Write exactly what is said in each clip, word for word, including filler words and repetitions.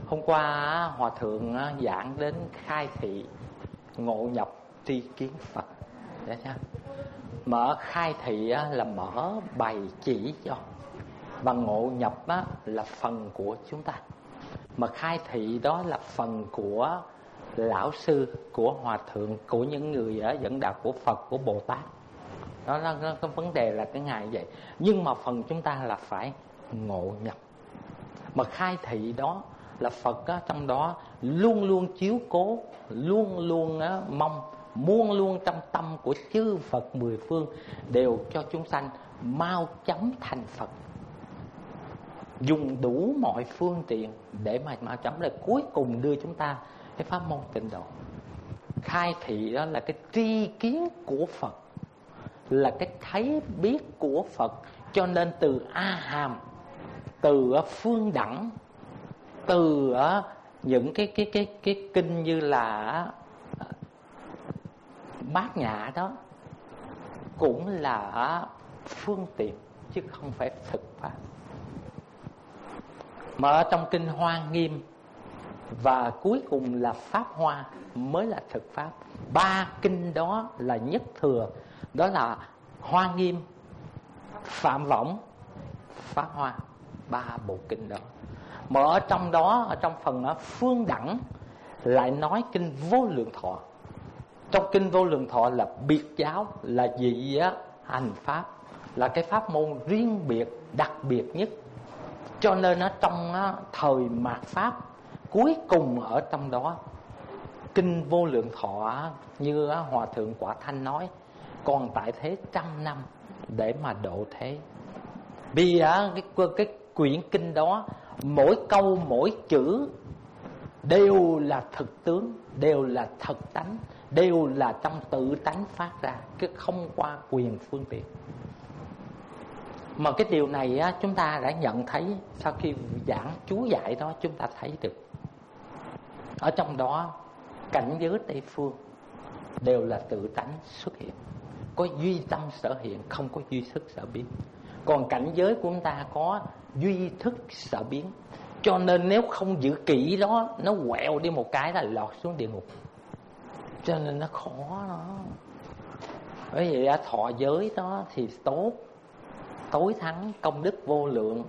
Hôm qua Hòa Thượng giảng đến khai thị ngộ nhập tri kiến Phật. Đấy chưa? Mở khai thị là mở bày chỉ cho, và ngộ nhập là phần của chúng ta. Mà khai thị đó là phần của lão sư, của Hòa Thượng, của những người ở dẫn đạo của Phật, của Bồ Tát. Đó là cái vấn đề là cái ngài vậy. Nhưng mà phần chúng ta là phải ngộ nhập. Mà khai thị đó là Phật á, trong đó luôn luôn chiếu cố, luôn luôn á, mong, muôn luôn trong tâm của chư Phật mười phương đều cho chúng sanh mau chóng thành Phật. Dùng đủ mọi phương tiện để mà mau chóng để cuối cùng đưa chúng ta cái pháp môn tịnh độ. Khai thị đó là cái tri kiến của Phật, là cái thấy biết của Phật. Cho nên từ A Hàm, từ phương đẳng, từ những cái cái cái cái kinh như là Bát Nhã đó cũng là phương tiện chứ không phải thực pháp. Mà ở trong kinh Hoa Nghiêm và cuối cùng là Pháp Hoa mới là thực pháp. Ba kinh đó là nhất thừa, đó là Hoa Nghiêm, Phạm Võng, Pháp Hoa. Ba bộ kinh đó. Mà ở trong đó, ở trong phần đó, phương đẳng lại nói kinh Vô Lượng Thọ. Trong kinh Vô Lượng Thọ là biệt giáo, là dị á, hành pháp, là cái pháp môn riêng biệt, đặc biệt nhất. Cho nên ở trong á, thời mạt pháp cuối cùng ở trong đó, kinh Vô Lượng Thọ như á, Hòa Thượng Quả Thanh nói, còn tại thế trăm năm để mà độ thế. Vì á, cái, cái quyển kinh đó mỗi câu mỗi chữ đều là thực tướng, đều là thật tánh, đều là trong tự tánh phát ra, chứ không qua quyền phương tiện. Mà cái điều này á, chúng ta đã nhận thấy sau khi giảng chú giải đó, chúng ta thấy được ở trong đó cảnh giới Tây phương đều là tự tánh xuất hiện, có duy tâm sở hiện, không có duy thức sở biến. Còn cảnh giới của chúng ta có duy thức sở biến. Cho nên nếu không giữ kỹ đó, nó quẹo đi một cái là lọt xuống địa ngục. Cho nên nó khó đó. Bởi vậy thọ giới đó thì tốt, tối thắng, công đức vô lượng.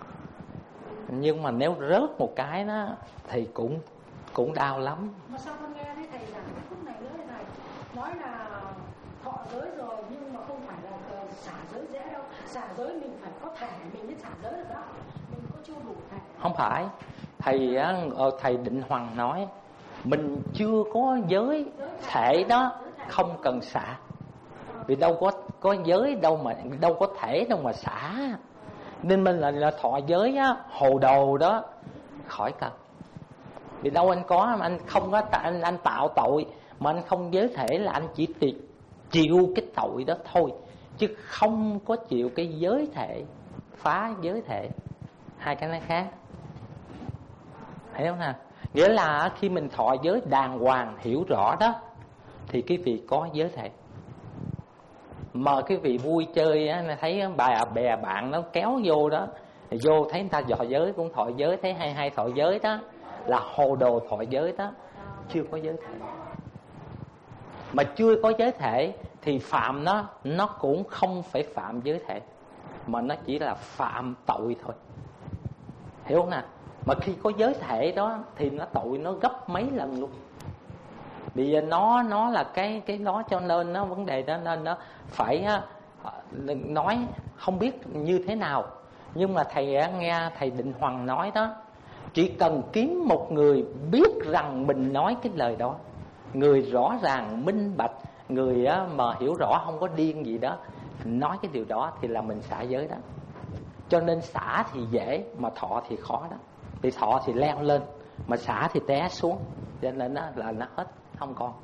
Nhưng mà nếu rớt một cái đó thì cũng cũng đau lắm. Mà sao con nghe thấy thầy giảng cái khúc này nữa này, nói là thọ giới rồi nhưng mà không phải là xả giới dễ đâu. Xả giới mình phải có thể mình mới xả giới được đó. Mình có chưa đủ thể. Không phải. Thầy thầy Định Hoàng nói mình chưa có giới thể đó, không cần xả. Vì đâu có có giới đâu mà đâu có thể đâu mà xả. Nên mình là, là thọ giới á, hồ đồ đó khỏi cần. Vì đâu anh có mà anh không có anh anh tạo tội mà anh không giới thể là anh chỉ tiệt, chịu cái tội đó thôi, chứ không có chịu cái giới thể, phá giới thể. Hai cái này khác. Hiểu không nào? Nghĩa là khi mình thọ giới đàng hoàng hiểu rõ đó thì cái vị có giới thể. Mà cái vị vui chơi á, thấy bà bè bạn nó kéo vô đó, vô thấy người ta thọ giới cũng thọ giới, thấy hay hay thọ giới đó là hồ đồ thọ giới đó, chưa có giới thể. Mà chưa có giới thể thì phạm nó nó cũng không phải phạm giới thể, mà nó chỉ là phạm tội thôi. Hiểu không nào? Mà khi có giới thể đó thì nó tội nó gấp mấy lần luôn. Bây giờ nó nó là cái cái đó, cho nên nó vấn đề đó nên nó phải nói không biết như thế nào. Nhưng mà thầy nghe thầy Định Hoàng nói đó, chỉ cần kiếm một người biết rằng mình nói cái lời đó, người rõ ràng minh bạch, người mà hiểu rõ không có điên gì đó, nói cái điều đó thì là mình xả giới đó. Cho nên xả thì dễ mà thọ thì khó đó. Vì thọ thì leo lên mà xả thì té xuống, cho nên nó là nó hết không còn.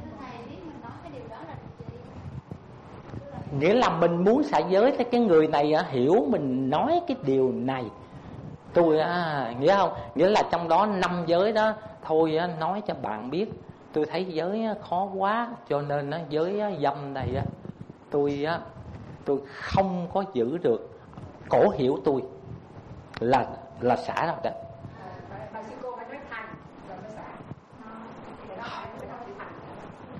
Nghĩa là mình muốn xả giới thì cái người này hiểu mình nói cái điều này. Tôi à, nghĩa không? Nghĩa là trong đó năm giới đó thôi nói cho bạn biết, tôi thấy giới khó quá, cho nên nó giới dâm này tôi tôi không có giữ được. Cổ hiểu tôi là là xả đâu đó. Bà sư cô phải nói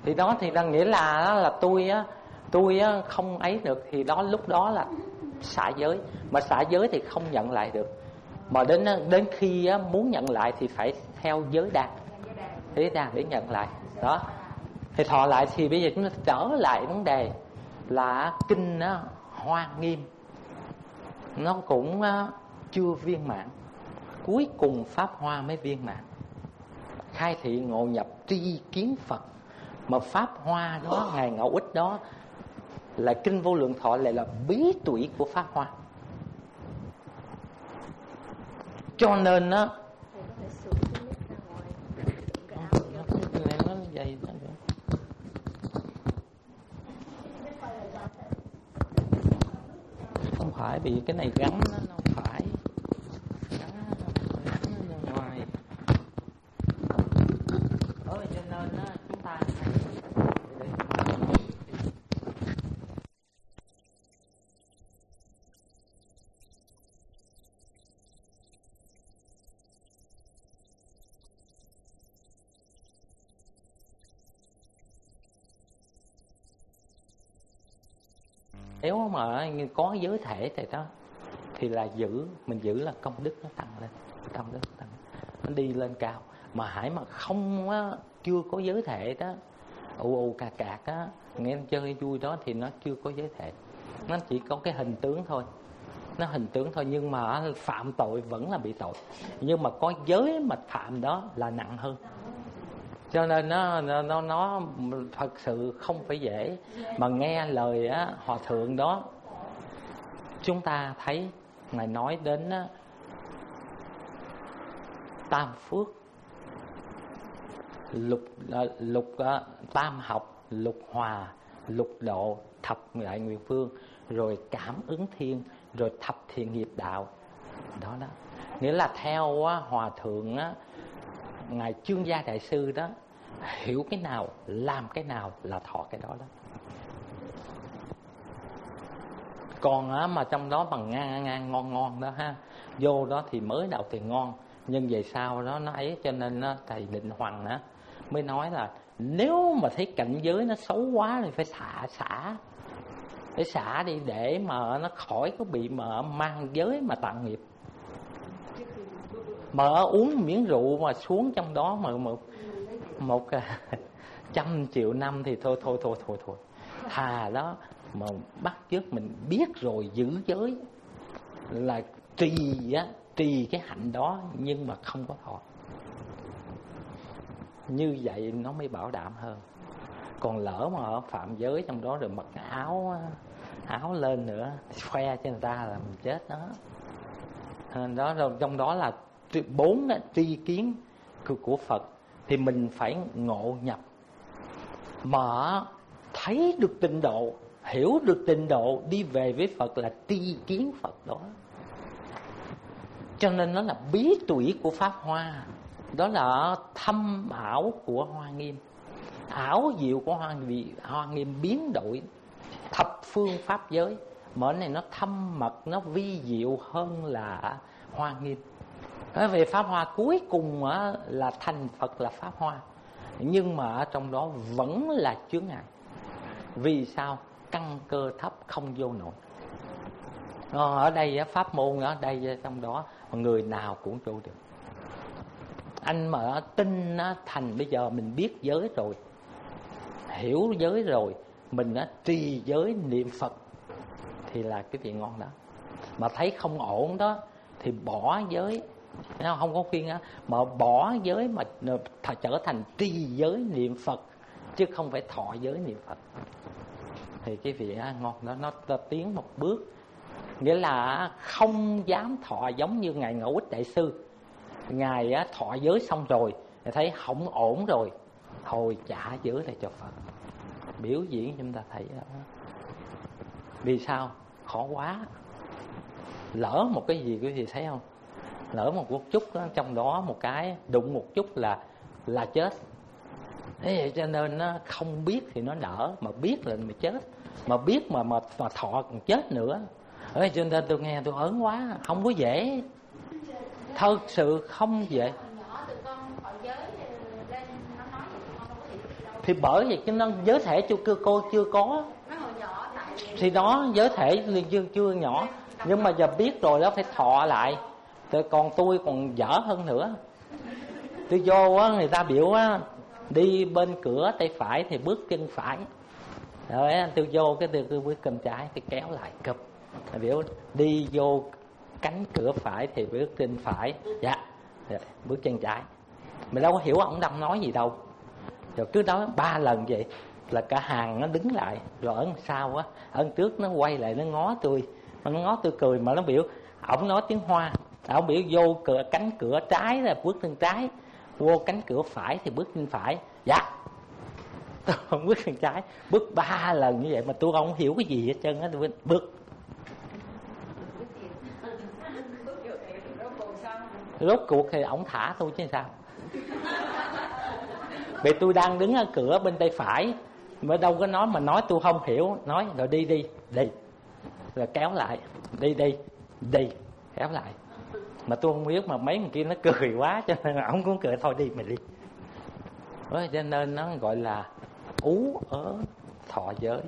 Thì đó thì đang nghĩa là là tôi á, tôi á không ấy được, thì đó lúc đó là xả giới. Mà xả giới thì không nhận lại được. Mà đến đến khi á, muốn nhận lại thì phải theo giới đàn, giới đàn để nhận lại. Đó. Thì thọ lại thì bây giờ chúng ta trở lại vấn đề là kinh á, Hoa Nghiêm nó cũng á, chưa viên mãn. Cuối cùng Pháp Hoa mới viên mãn. Khai thị ngộ nhập tri kiến Phật. Mà Pháp Hoa đó, Ngài Ngẫu Ích đó là kinh Vô Lượng Thọ, lại là bí tủy của Pháp Hoa. Cho nên á không phải bị cái này gắn nó không phải gắn nó ngoài. Ôi cho nên á chúng ta nếu mà có giới thể thì đó thì là giữ, mình giữ là công đức nó tăng lên, công đức nó tăng, nó đi lên cao. Mà hãy mà không á, chưa có giới thể đó, ù ù cà cạc á, nghe chơi vui đó thì nó chưa có giới thể, nó chỉ có cái hình tướng thôi, nó hình tướng thôi, nhưng mà phạm tội vẫn là bị tội. Nhưng mà có giới mà phạm đó là nặng hơn. Cho nên nó nó nó thật sự không phải dễ. Mà nghe lời á, hòa thượng đó, chúng ta thấy Ngài nói đến á, tam phước, lục lục tam học, lục hòa, lục độ, thập đại nguyện phương, rồi cảm ứng thiên, rồi thập thiện nghiệp đạo. Đó đó. Nghĩa là theo á, hòa thượng á, Ngài Chương Gia Đại Sư đó, hiểu cái nào làm cái nào là thọ cái đó đó. Còn á, mà trong đó bằng ngang ngang ngon ngon đó ha, vô đó thì mới đầu thì ngon, nhưng về sau đó nó ấy. Cho nên á, thầy Định Hoàng á mới nói là nếu mà thấy cảnh giới nó xấu quá thì phải xả xả phải xả đi, để mà nó khỏi có bị mà mang giới mà tạo nghiệp. Mà uống miếng rượu mà xuống trong đó mà một một trăm triệu năm thì thôi thôi thôi thôi thôi thà đó mà bắt chước mình biết rồi giữ giới là trì á, trì cái hạnh đó nhưng mà không có thọ. Như vậy nó mới bảo đảm hơn. Còn lỡ mà phạm giới trong đó rồi mặc áo áo lên nữa khoe cho người ta là mình chết đó. Đó rồi trong đó là bốn tri kiến của Phật thì mình phải ngộ nhập, mà thấy được tịnh độ, hiểu được tịnh độ, đi về với Phật là tri kiến Phật đó. Cho nên nó là bí tủy của Pháp Hoa, đó là thâm ảo của Hoa Nghiêm. Ảo diệu của Hoa, Hoa Nghiêm biến đổi thập phương pháp giới, mà cái này nó thâm mật, nó vi diệu hơn là Hoa Nghiêm. Về Pháp Hoa cuối cùng là thành Phật là Pháp Hoa, nhưng mà ở trong đó vẫn là chướng ngại. Vì sao? Căn cơ thấp không vô nổi. Ở đây pháp môn ở đây trong đó người nào cũng vô được. Anh mà tin thành, bây giờ mình biết giới rồi, hiểu giới rồi, mình trì giới niệm Phật thì là cái việc ngon đó. Mà thấy không ổn đó thì bỏ giới, không có khuyên á, mà bỏ giới mà trở thành trì giới niệm Phật, chứ không phải thọ giới niệm Phật, thì cái việc ngon đó nó tiến một bước. Nghĩa là không dám thọ giống như Ngài Ngẫu Ích Đại Sư. Ngài thọ giới xong rồi thấy không ổn rồi, thôi trả giới lại cho Phật, biểu diễn chúng ta thấy đó. Vì sao? Khó quá. Lỡ một cái gì quý vị thấy không, lỡ một chút đó, trong đó một cái đụng một chút là là chết. Thế vậy cho nên nó không biết thì nó đỡ, mà biết là mình chết, mà biết mà mà, mà thọ còn chết nữa. Ở cho nên tôi nghe tôi ớn quá, không có dễ, thật sự không dễ. Thì bởi vậy chứ nó giới thể cho cơ cô chưa có. Thì đó giới thể chưa, chưa nhỏ. Nhưng mà giờ biết rồi đó phải thọ lại. Rồi còn tôi còn dở hơn nữa. Tôi vô á, người ta biểu á, đi bên cửa tay phải thì bước chân phải. Rồi tôi vô cái tôi bước chân trái thì kéo lại cụp. Biểu đi vô cánh cửa phải thì bước chân phải. Dạ, dạ bước chân trái. Mình đâu có hiểu ông đang nói gì đâu. Rồi cứ nói ba lần vậy là cả hàng nó đứng lại. Rồi ở sau á, ở trước nó quay lại nó ngó tôi. Nó ngó tôi cười mà nó biểu ổng nói tiếng Hoa. Ổng biểu vô cửa cánh cửa trái là bước chân trái, vô cánh cửa phải thì bước chân phải. Dạ. Tôi không bước chân trái, bước ba lần như vậy mà tôi không hiểu cái gì hết trơn á, tôi bước. Rốt cuộc thì ổng thả tôi chứ sao. Vì tôi đang đứng ở cửa bên tay phải, mà đâu có nói mà nói tôi không hiểu. Nói rồi đi đi, đi. Rồi kéo lại, đi đi, đi, kéo lại. Mà tôi không biết mà mấy người kia nó cười quá cho nên ổng cũng cười thôi đi mày đi. Đó, cho nên nó gọi là ú ớ thọ giới.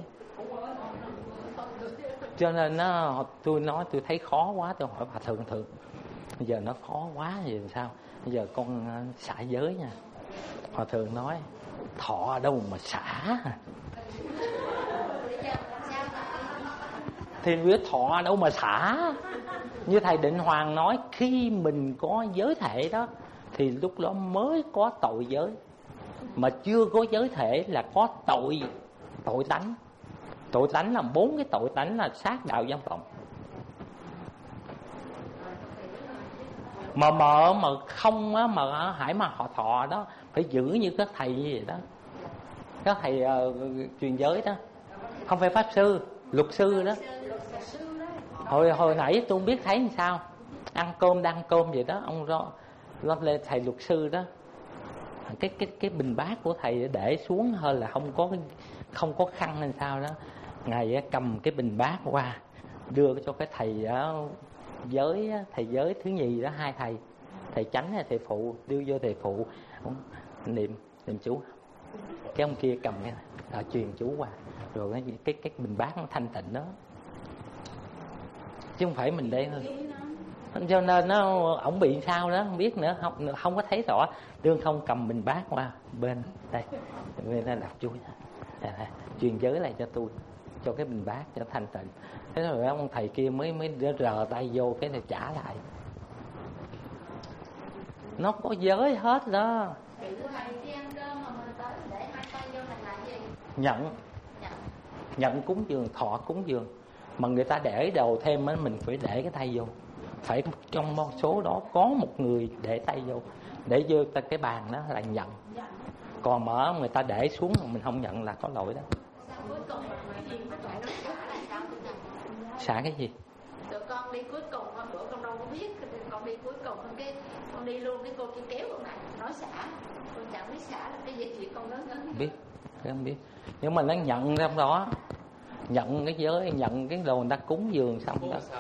Cho nên nó, tôi nói tôi thấy khó quá, tôi hỏi bà thường thường bây giờ nó khó quá thì làm sao? Bây giờ con xả giới nha. Hòa thượng nói thọ đâu mà xả. Thì biết thọ đâu mà xả. Như thầy Định Hoàng nói, khi mình có giới thể đó thì lúc đó mới có tội giới. Mà chưa có giới thể là có tội tội tánh. Tội tánh là bốn cái tội tánh là sát đạo dâm vọng. Mà mờ mà không á, mà hãy mà họ thọ đó phải giữ như các thầy như vậy đó. Các thầy uh, truyền giới đó. Không phải pháp sư, luật sư đó. Hồi hồi nãy tôi không biết thấy làm sao. Ăn cơm đang cơm vậy đó, ông lo lo lên thầy luật sư đó. Cái cái cái bình bát của thầy để xuống hơi là không có không có khăn hay sao đó. Ngài cầm cái bình bát qua đưa cho cái thầy uh, giới, thầy giới thứ nhì đó, hai thầy, thầy chánh hay thầy phụ, đưa vô thầy phụ ông niệm niệm chú. Cái ông kia cầm cái này, truyền chú qua, rồi cái cái, cái bình bát nó thanh tịnh đó, chứ không phải mình đây thôi. Cho nên nó ổng bị sao đó không biết nữa, không không có thấy rõ. Đương không cầm bình bát qua bên đây, bên đây đọc chú này, truyền giới lại cho tôi, cho cái bình bát cho thanh tịnh. Thế rồi ông thầy kia mới mới rờ tay vô cái này trả lại. Nó có giới hết đó. Nhận nhận cúng dường, thọ cúng dường. Mà người ta để đầu thêm á, mình phải để cái tay vô. Phải trong một số đó có một người để tay vô, để vô cái bàn đó là nhận. Còn mà người ta để xuống mà mình không nhận là có lỗi đó. Xả cái gì? Tụi con đi cuối cùng, hôm bữa con đâu có biết, con đi cuối cùng, cái con đi luôn, cái cô kia kéo con này nói xả, con chẳng biết xả là cái gì, chuyện con lớn lớn biết, cái không biết. Nhưng mà nó nhận trong đó, nhận cái giới, nhận cái đồ người ta cúng dường xong đó.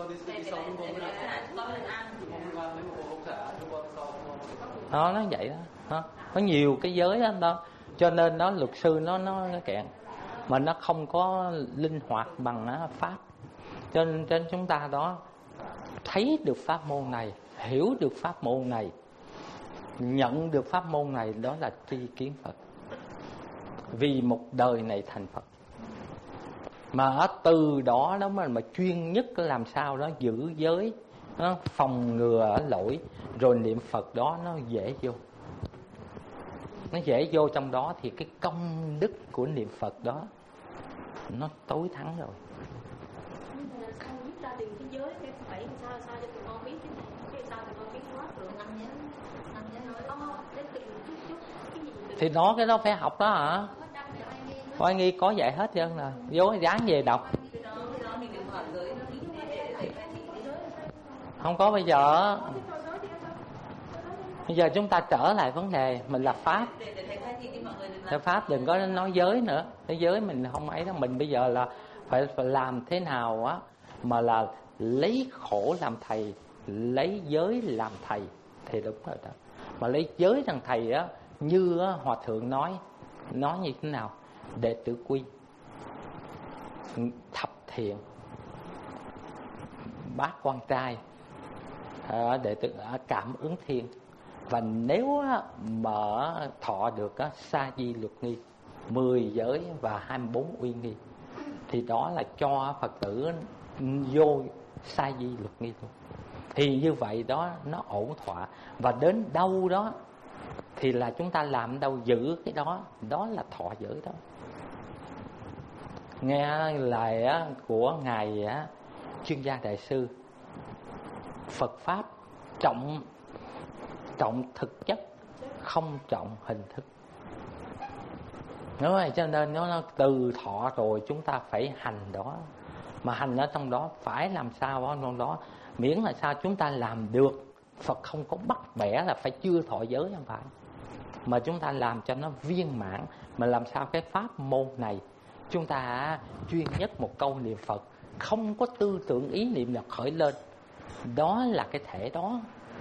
Đó, nó vậy đó, đó. Có nhiều cái giới đó, đó. Cho nên nó luật sư nó nó nó kẹn, mà nó không có linh hoạt bằng nó pháp. Cho nên trên chúng ta đó thấy được pháp môn này, hiểu được pháp môn này, nhận được pháp môn này, đó là tri kiến Phật. Vì một đời này thành Phật. Mà từ đó đó mà, mà chuyên nhất làm sao đó giữ giới, nó phòng ngừa lỗi, rồi niệm Phật đó nó dễ vô. Nó dễ vô trong đó thì cái công đức của niệm Phật đó nó tối thắng rồi. Thì nó cái đó phải học đó hả? Coi nghi có dạy hết trơn rồi, vô dán về đọc. Không có bây giờ. Bây giờ chúng ta trở lại vấn đề mình là pháp. Là pháp đừng có nói giới nữa. Cái giới mình không ấy đó. Mình bây giờ là phải, phải làm thế nào á mà là lấy khổ làm thầy, lấy giới làm thầy thì đúng rồi đó. Mà lấy giới làm thầy á, như á, Hòa Thượng nói, nói như thế nào? Đệ tử quy, thập thiện, bát quan trai, đệ tử cảm ứng thiên. Và nếu mà thọ được sa di luật nghi, mười giới và hai mươi bốn uy nghi, thì đó là cho Phật tử vô sa di luật nghi luôn. Thì như vậy đó nó ổn thỏa. Và đến đâu đó thì là chúng ta làm đâu giữ cái đó, đó là thọ giới đó. Nghe lời của ngài chuyên gia đại sư, Phật pháp trọng trọng thực chất, không trọng hình thức. Đúng rồi, cho nên nó, nó từ thọ rồi chúng ta phải hành đó. Mà hành ở trong đó phải làm sao ở trong đó, miễn là sao chúng ta làm được. Phật không có bắt bẻ là phải chưa thọ giới, không phải, mà chúng ta làm cho nó viên mãn. Mà làm sao cái pháp môn này chúng ta chuyên nhất một câu niệm Phật, không có tư tưởng ý niệm nào khởi lên, đó là cái thể đó.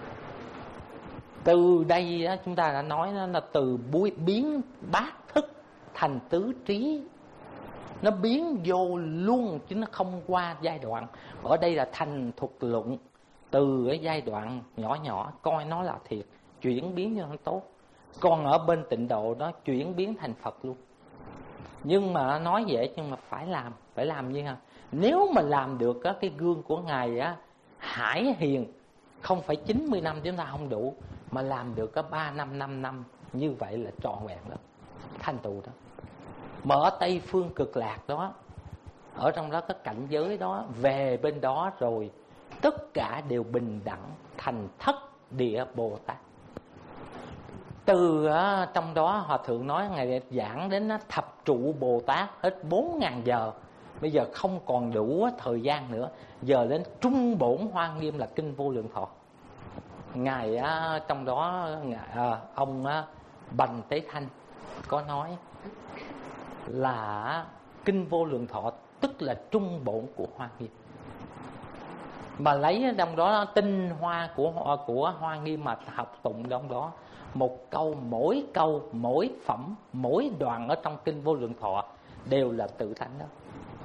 Từ đây chúng ta đã nói nó là từ biến bát thức thành tứ trí. Nó biến vô luôn chứ nó không qua giai đoạn. Ở đây là thành thuật luận, từ cái giai đoạn nhỏ nhỏ coi nó là thiệt, chuyển biến cho nó tốt. Còn ở bên tịnh độ đó chuyển biến thành Phật luôn. Nhưng mà nói dễ, nhưng mà phải làm, phải làm như nào? Nếu mà làm được cái gương của ngài á, Hải Hiền, không phải chín mươi năm chúng ta không đủ, mà làm được có ba năm, năm năm, như vậy là trọn vẹn đó, thành tựu đó. Mà ở Tây Phương Cực Lạc đó, ở trong đó có cảnh giới đó, về bên đó rồi tất cả đều bình đẳng, thành thất địa Bồ Tát. Từ uh, trong đó Hòa Thượng nói ngài giảng đến uh, thập trụ Bồ Tát hết bốn ngàn giờ. Bây giờ không còn đủ uh, thời gian nữa. Giờ đến trung bổn Hoa Nghiêm là kinh Vô Lượng Thọ. Ngài uh, trong đó ngài, uh, ông uh, Bành Tế Thanh có nói là kinh Vô Lượng Thọ tức là trung bổn của Hoa Nghiêm. Mà lấy trong đó tinh hoa của của Hoa Nghiêm mà học tụng trong đó, một câu, mỗi câu, mỗi phẩm, mỗi đoạn ở trong kinh Vô Lượng Thọ đều là tự tánh đó.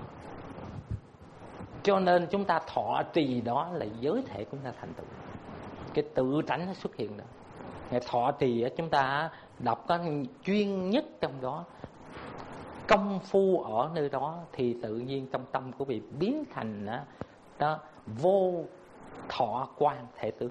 Cho nên chúng ta thọ trì đó là giới thể chúng ta thành tựu, cái tự tánh nó xuất hiện đó. Ngày thọ trì chúng ta đọc có chuyên nhất trong đó, công phu ở nơi đó, thì tự nhiên trong tâm của vị biến thành đó, đó vô thọ quan thể tướng.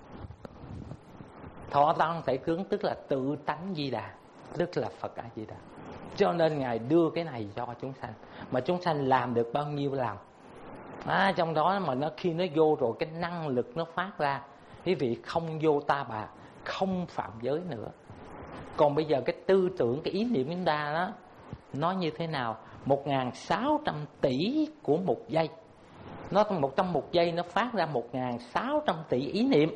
Thọ quan thể tướng tức là tự tánh Di Đà, tức là Phật A Di Đà. Cho nên ngài đưa cái này cho chúng sanh, mà chúng sanh làm được bao nhiêu làm. À, trong đó mà nó khi nó vô rồi cái năng lực nó phát ra, quý vị không vô ta bà, không phạm giới nữa. Còn bây giờ cái tư tưởng, cái ý niệm chúng ta đó, nó như thế nào? Một ngàn sáu trăm tỷ của một giây, nó một trong một giây nó phát ra một ngàn sáu trăm tỷ ý niệm.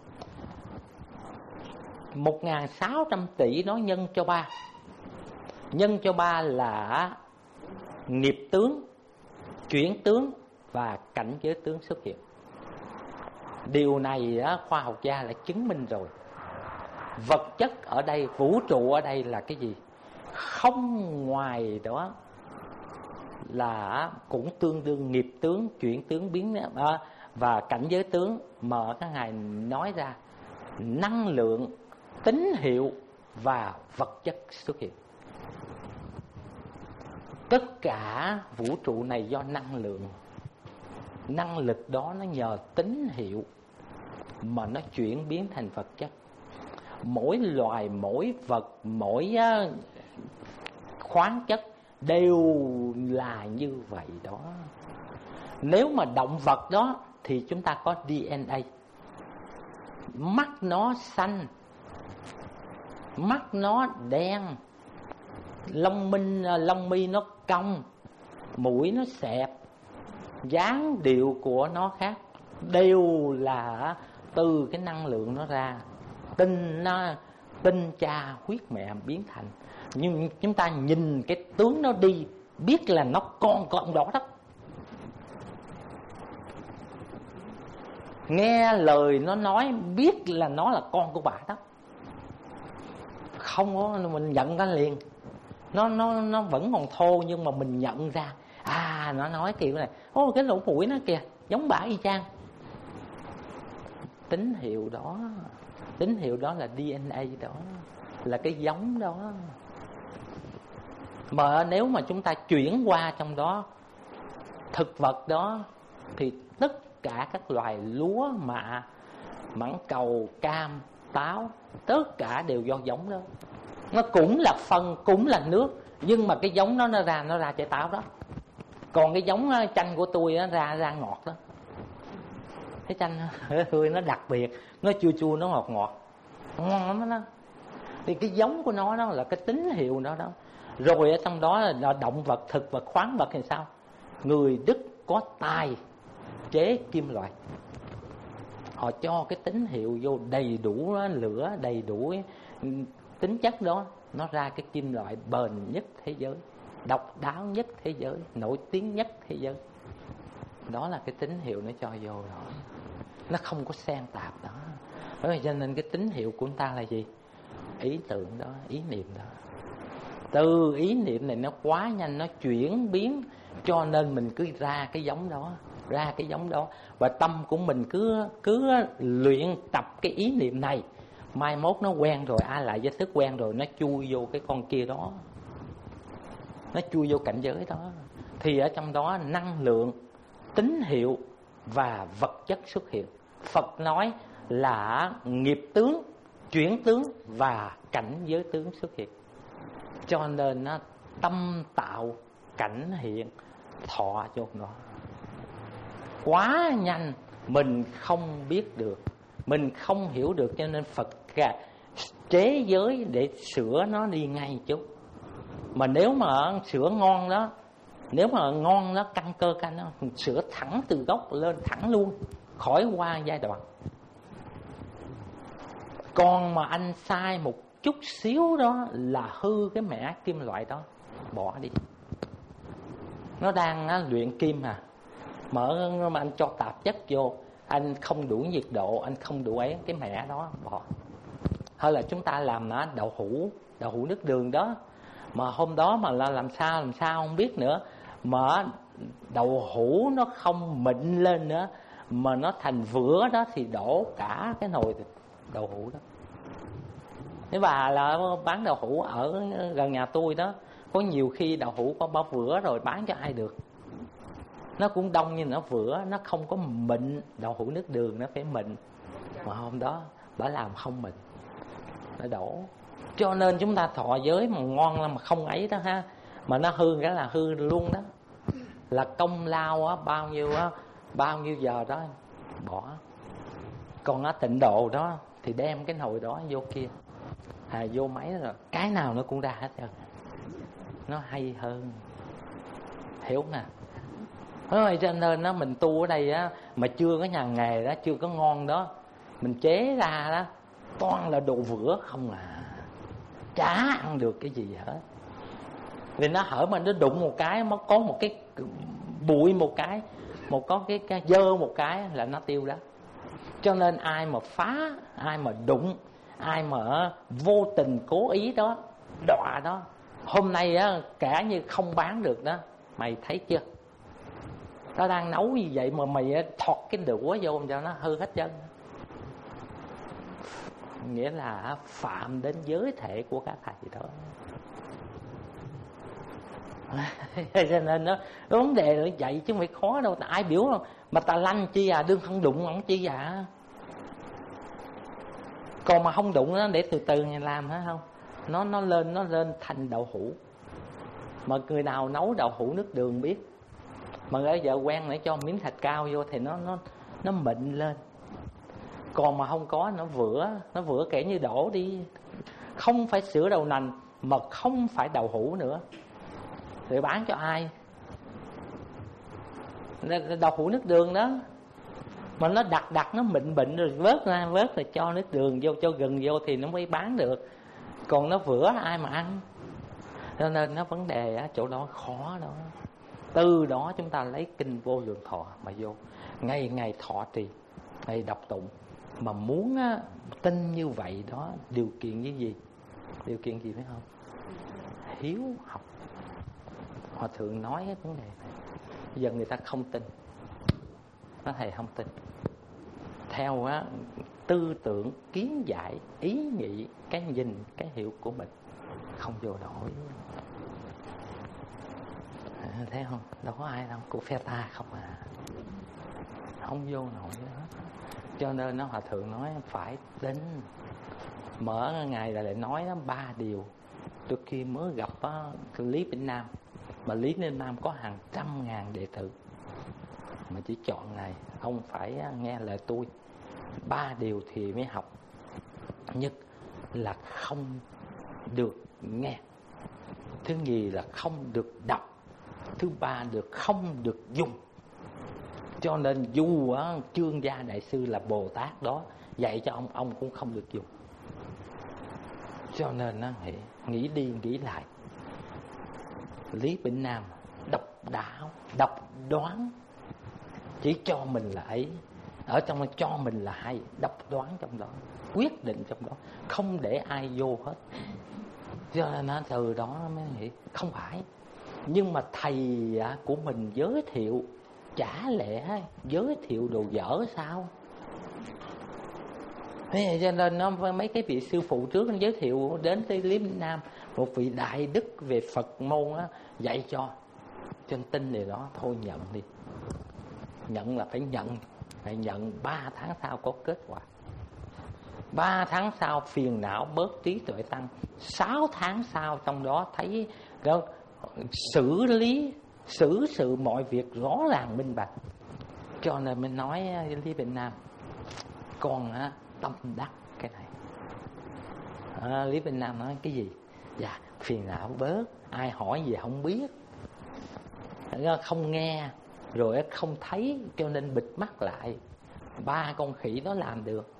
Một ngàn sáu trăm tỷ nó nhân cho ba, nhân cho ba là nghiệp tướng, chuyển tướng và cảnh giới tướng xuất hiện. Điều này á, khoa học gia đã chứng minh rồi. Vật chất ở đây, vũ trụ ở đây là cái gì? Không ngoài đó là cũng tương đương nghiệp tướng, chuyển tướng, biến à, và cảnh giới tướng mà các ngài nói ra. Năng lượng, tín hiệu và vật chất xuất hiện. Tất cả vũ trụ này do năng lượng, năng lực đó nó nhờ tín hiệu mà nó chuyển biến thành vật chất. Mỗi loài, mỗi vật, mỗi khoáng chất đều là như vậy đó. Nếu mà động vật đó thì chúng ta có đê en a. Mắt nó xanh, mắt nó đen, lông minh lông mi nó cong, mũi nó xẹp, dáng điệu của nó khác, đều là từ cái năng lượng nó ra. Tinh nó tinh cha huyết mẹ biến thành. Nhưng chúng ta nhìn cái tướng nó đi, biết là nó con con đó đó. Nghe lời nó nói, biết là nó là con của bà đó. Không có mình nhận ra liền. nó nó nó vẫn còn thô, nhưng mà mình nhận ra à nó nói kiểu này, ô cái lỗ mũi nó kìa giống bả y chang. Tín hiệu đó, tín hiệu đó là đê en a đó, là cái giống đó. Mà nếu mà chúng ta chuyển qua trong đó thực vật đó, thì tất cả các loài lúa, mạ, mãng cầu, cam, táo, tất cả đều do giống đó. Nó cũng là phân, cũng là nước, nhưng mà cái giống đó nó ra nó ra trái táo đó. Còn cái giống chanh của tôi nó ra ra ngọt đó. Cái chanh tôi nó đặc biệt, nó chua chua, nó ngọt ngọt, ngon lắm đó. Thì cái giống của nó đó là cái tín hiệu đó đó. Rồi ở trong đó là động vật, thực vật, khoáng vật thì sao? Người Đức có tài chế kim loại, họ cho cái tín hiệu vô đầy đủ lửa, đầy đủ tính chất đó, nó ra cái kim loại bền nhất thế giới, độc đáo nhất thế giới, nổi tiếng nhất thế giới. Đó là cái tín hiệu nó cho vô đó, nó không có xen tạp đó. Bởi vậy cho nên cái tín hiệu của chúng ta là gì? Ý tưởng đó, ý niệm đó. Từ ý niệm này nó quá nhanh, nó chuyển biến, cho nên mình cứ ra cái giống đó, ra cái giống đó. Và tâm của mình cứ cứ luyện tập cái ý niệm này. Mai mốt nó quen rồi, ai lại giới thức quen rồi, nó chui vô cái con kia đó, nó chui vô cảnh giới đó. Thì ở trong đó năng lượng, tín hiệu và vật chất xuất hiện. Phật nói là nghiệp tướng, chuyển tướng và cảnh giới tướng xuất hiện. Cho nên nó tâm tạo cảnh hiện thọ vô nó quá nhanh, mình không biết được, mình không hiểu được. Cho nên Phật chế giới để sửa nó đi ngay chút. Mà nếu mà sửa ngon đó, nếu mà ngon nó căn cơ canh nó sửa thẳng từ gốc lên thẳng luôn, khỏi qua giai đoạn. Còn mà anh sai một chút xíu đó là hư cái mẻ kim loại đó, bỏ đi. Nó đang á, luyện kim à, mở mà anh cho tạp chất vô, anh không đủ nhiệt độ, anh không đủ ấy, cái mẻ đó bỏ. Hay là chúng ta làm nó đậu hũ, đậu hũ nước đường đó, mà hôm đó mà là làm sao làm sao không biết nữa, mà đậu hũ nó không mịn lên nữa, mà nó thành vữa đó, thì đổ cả cái nồi đậu hũ đó. Cái bà là bán đậu hũ ở gần nhà tôi đó, có nhiều khi đậu hũ có bao vữa rồi bán cho ai được. Nó cũng đông nhưng nó vữa, nó không có mịn. Đậu hũ nước đường nó phải mịn, mà hôm đó bà làm không mịn, nó đổ. Cho nên chúng ta thọ giới mà ngon mà không ấy đó ha, mà nó hư cái là hư luôn đó. Là công lao á, bao nhiêu á, bao nhiêu giờ đó bỏ. Còn á tịnh độ đó thì đem cái nồi đó vô kia, à, vô máy rồi cái nào nó cũng ra hết trơn, nó hay hơn, hiểu nè. Rồi cho nên á mình tu ở đây á mà chưa có nhà nghề đó, chưa có ngon đó, mình chế ra đó toàn là đồ vữa không à, chả ăn được cái gì hết. Vì nó hở mà nó đụng một cái, nó có một cái bụi một cái, một có cái, cái dơ một cái là nó tiêu đó. Cho nên ai mà phá, ai mà đụng, ai mà vô tình cố ý đó, đọa đó, hôm nay á cả như không bán được đó. Mày thấy chưa, tao đang nấu như vậy mà mày thọt cái đũa vô cho nó hư hết chân. Nghĩa là phạm đến giới thể của các thầy đó. Cho nên nó vấn đề là vậy chứ không phải khó đâu. Ai biểu không mà ta lanh chi à, đương không đụng ổng chi à. Còn mà không đụng nó để từ từ nhà làm hả không, nó nó lên nó lên thành đậu hũ. Mà người nào nấu đậu hũ nước đường biết, mà bây giờ quen để cho miếng thạch cao vô thì nó nó nó mịn lên. Còn mà không có nó vữa, nó vữa kể như đổ đi. Không phải sữa đậu nành, mà không phải đậu hũ nữa, thì bán cho ai? Đậu hũ nước đường đó, mà nó đặc đặc nó mịn bệnh rồi vớt ra, vớt rồi cho nước đường vô, cho gừng vô thì nó mới bán được. Còn nó vữa ai mà ăn? Cho nên nó vấn đề á, chỗ đó khó đó. Từ đó chúng ta lấy kinh Vô Lượng Thọ mà vô, ngày ngày thọ trì, ngày đọc tụng. Mà muốn á, tin như vậy đó, điều kiện như gì? Điều kiện gì phải không? hiếu học. Hòa thượng nói cái vấn đề này, bây giờ người ta không tin, nói thầy không tin. Theo á, tư tưởng, kiến giải, ý nghĩ, cái nhìn, cái hiểu của mình không vô nổi. À, thấy không? Đâu có ai đâu, của phe ta không à, không vô nổi đó. Cho nên nó Hòa thượng nói phải tin. Mở ngày là lại nói đó, ba điều. Tôi khi mới gặp á, Lý Bỉnh Nam, mà Lý Bỉnh Nam có hàng trăm ngàn đệ tử, mà chỉ chọn này ông phải nghe lời tôi. Ba điều thì mới học. Nhất là không được nghe, thứ nhì là không được đọc, thứ ba được không được dùng. Cho nên dù á, Chương Gia Đại Sư là Bồ Tát đó dạy cho ông, ông cũng không được dùng. Cho nên nó nghĩ đi nghĩ lại, Lý Bỉnh Nam độc đạo, độc đoán, chỉ cho mình là ấy, ở trong đó cho mình là hay, độc đoán trong đó, quyết định trong đó, không để ai vô hết. Cho nên nó từ đó nó mới nghĩ không phải. Nhưng mà thầy của mình giới thiệu, chả lẽ giới thiệu đồ dở sao? Thế cho nên nó mấy cái vị sư phụ trước nó giới thiệu đến tới Lý Bỉnh Nam, một vị đại đức về Phật môn á, dạy cho. Cho nên tin điều đó thôi nhận đi. Nhận là phải nhận, phải nhận. Ba tháng sau có kết quả. Ba tháng sau phiền não bớt, trí tuệ tăng. Sáu tháng sau trong đó thấy đó, xử lý xử sự mọi việc rõ ràng minh bạch. Cho nên mình nói Lý Bỉnh Nam, con á, tâm đắc cái này. À, Lý Bỉnh Nam nói cái gì? Dạ phiền não bớt, ai hỏi gì không biết, không nghe rồi không thấy, cho nên bịt mắt lại. Ba con khỉ đó làm được.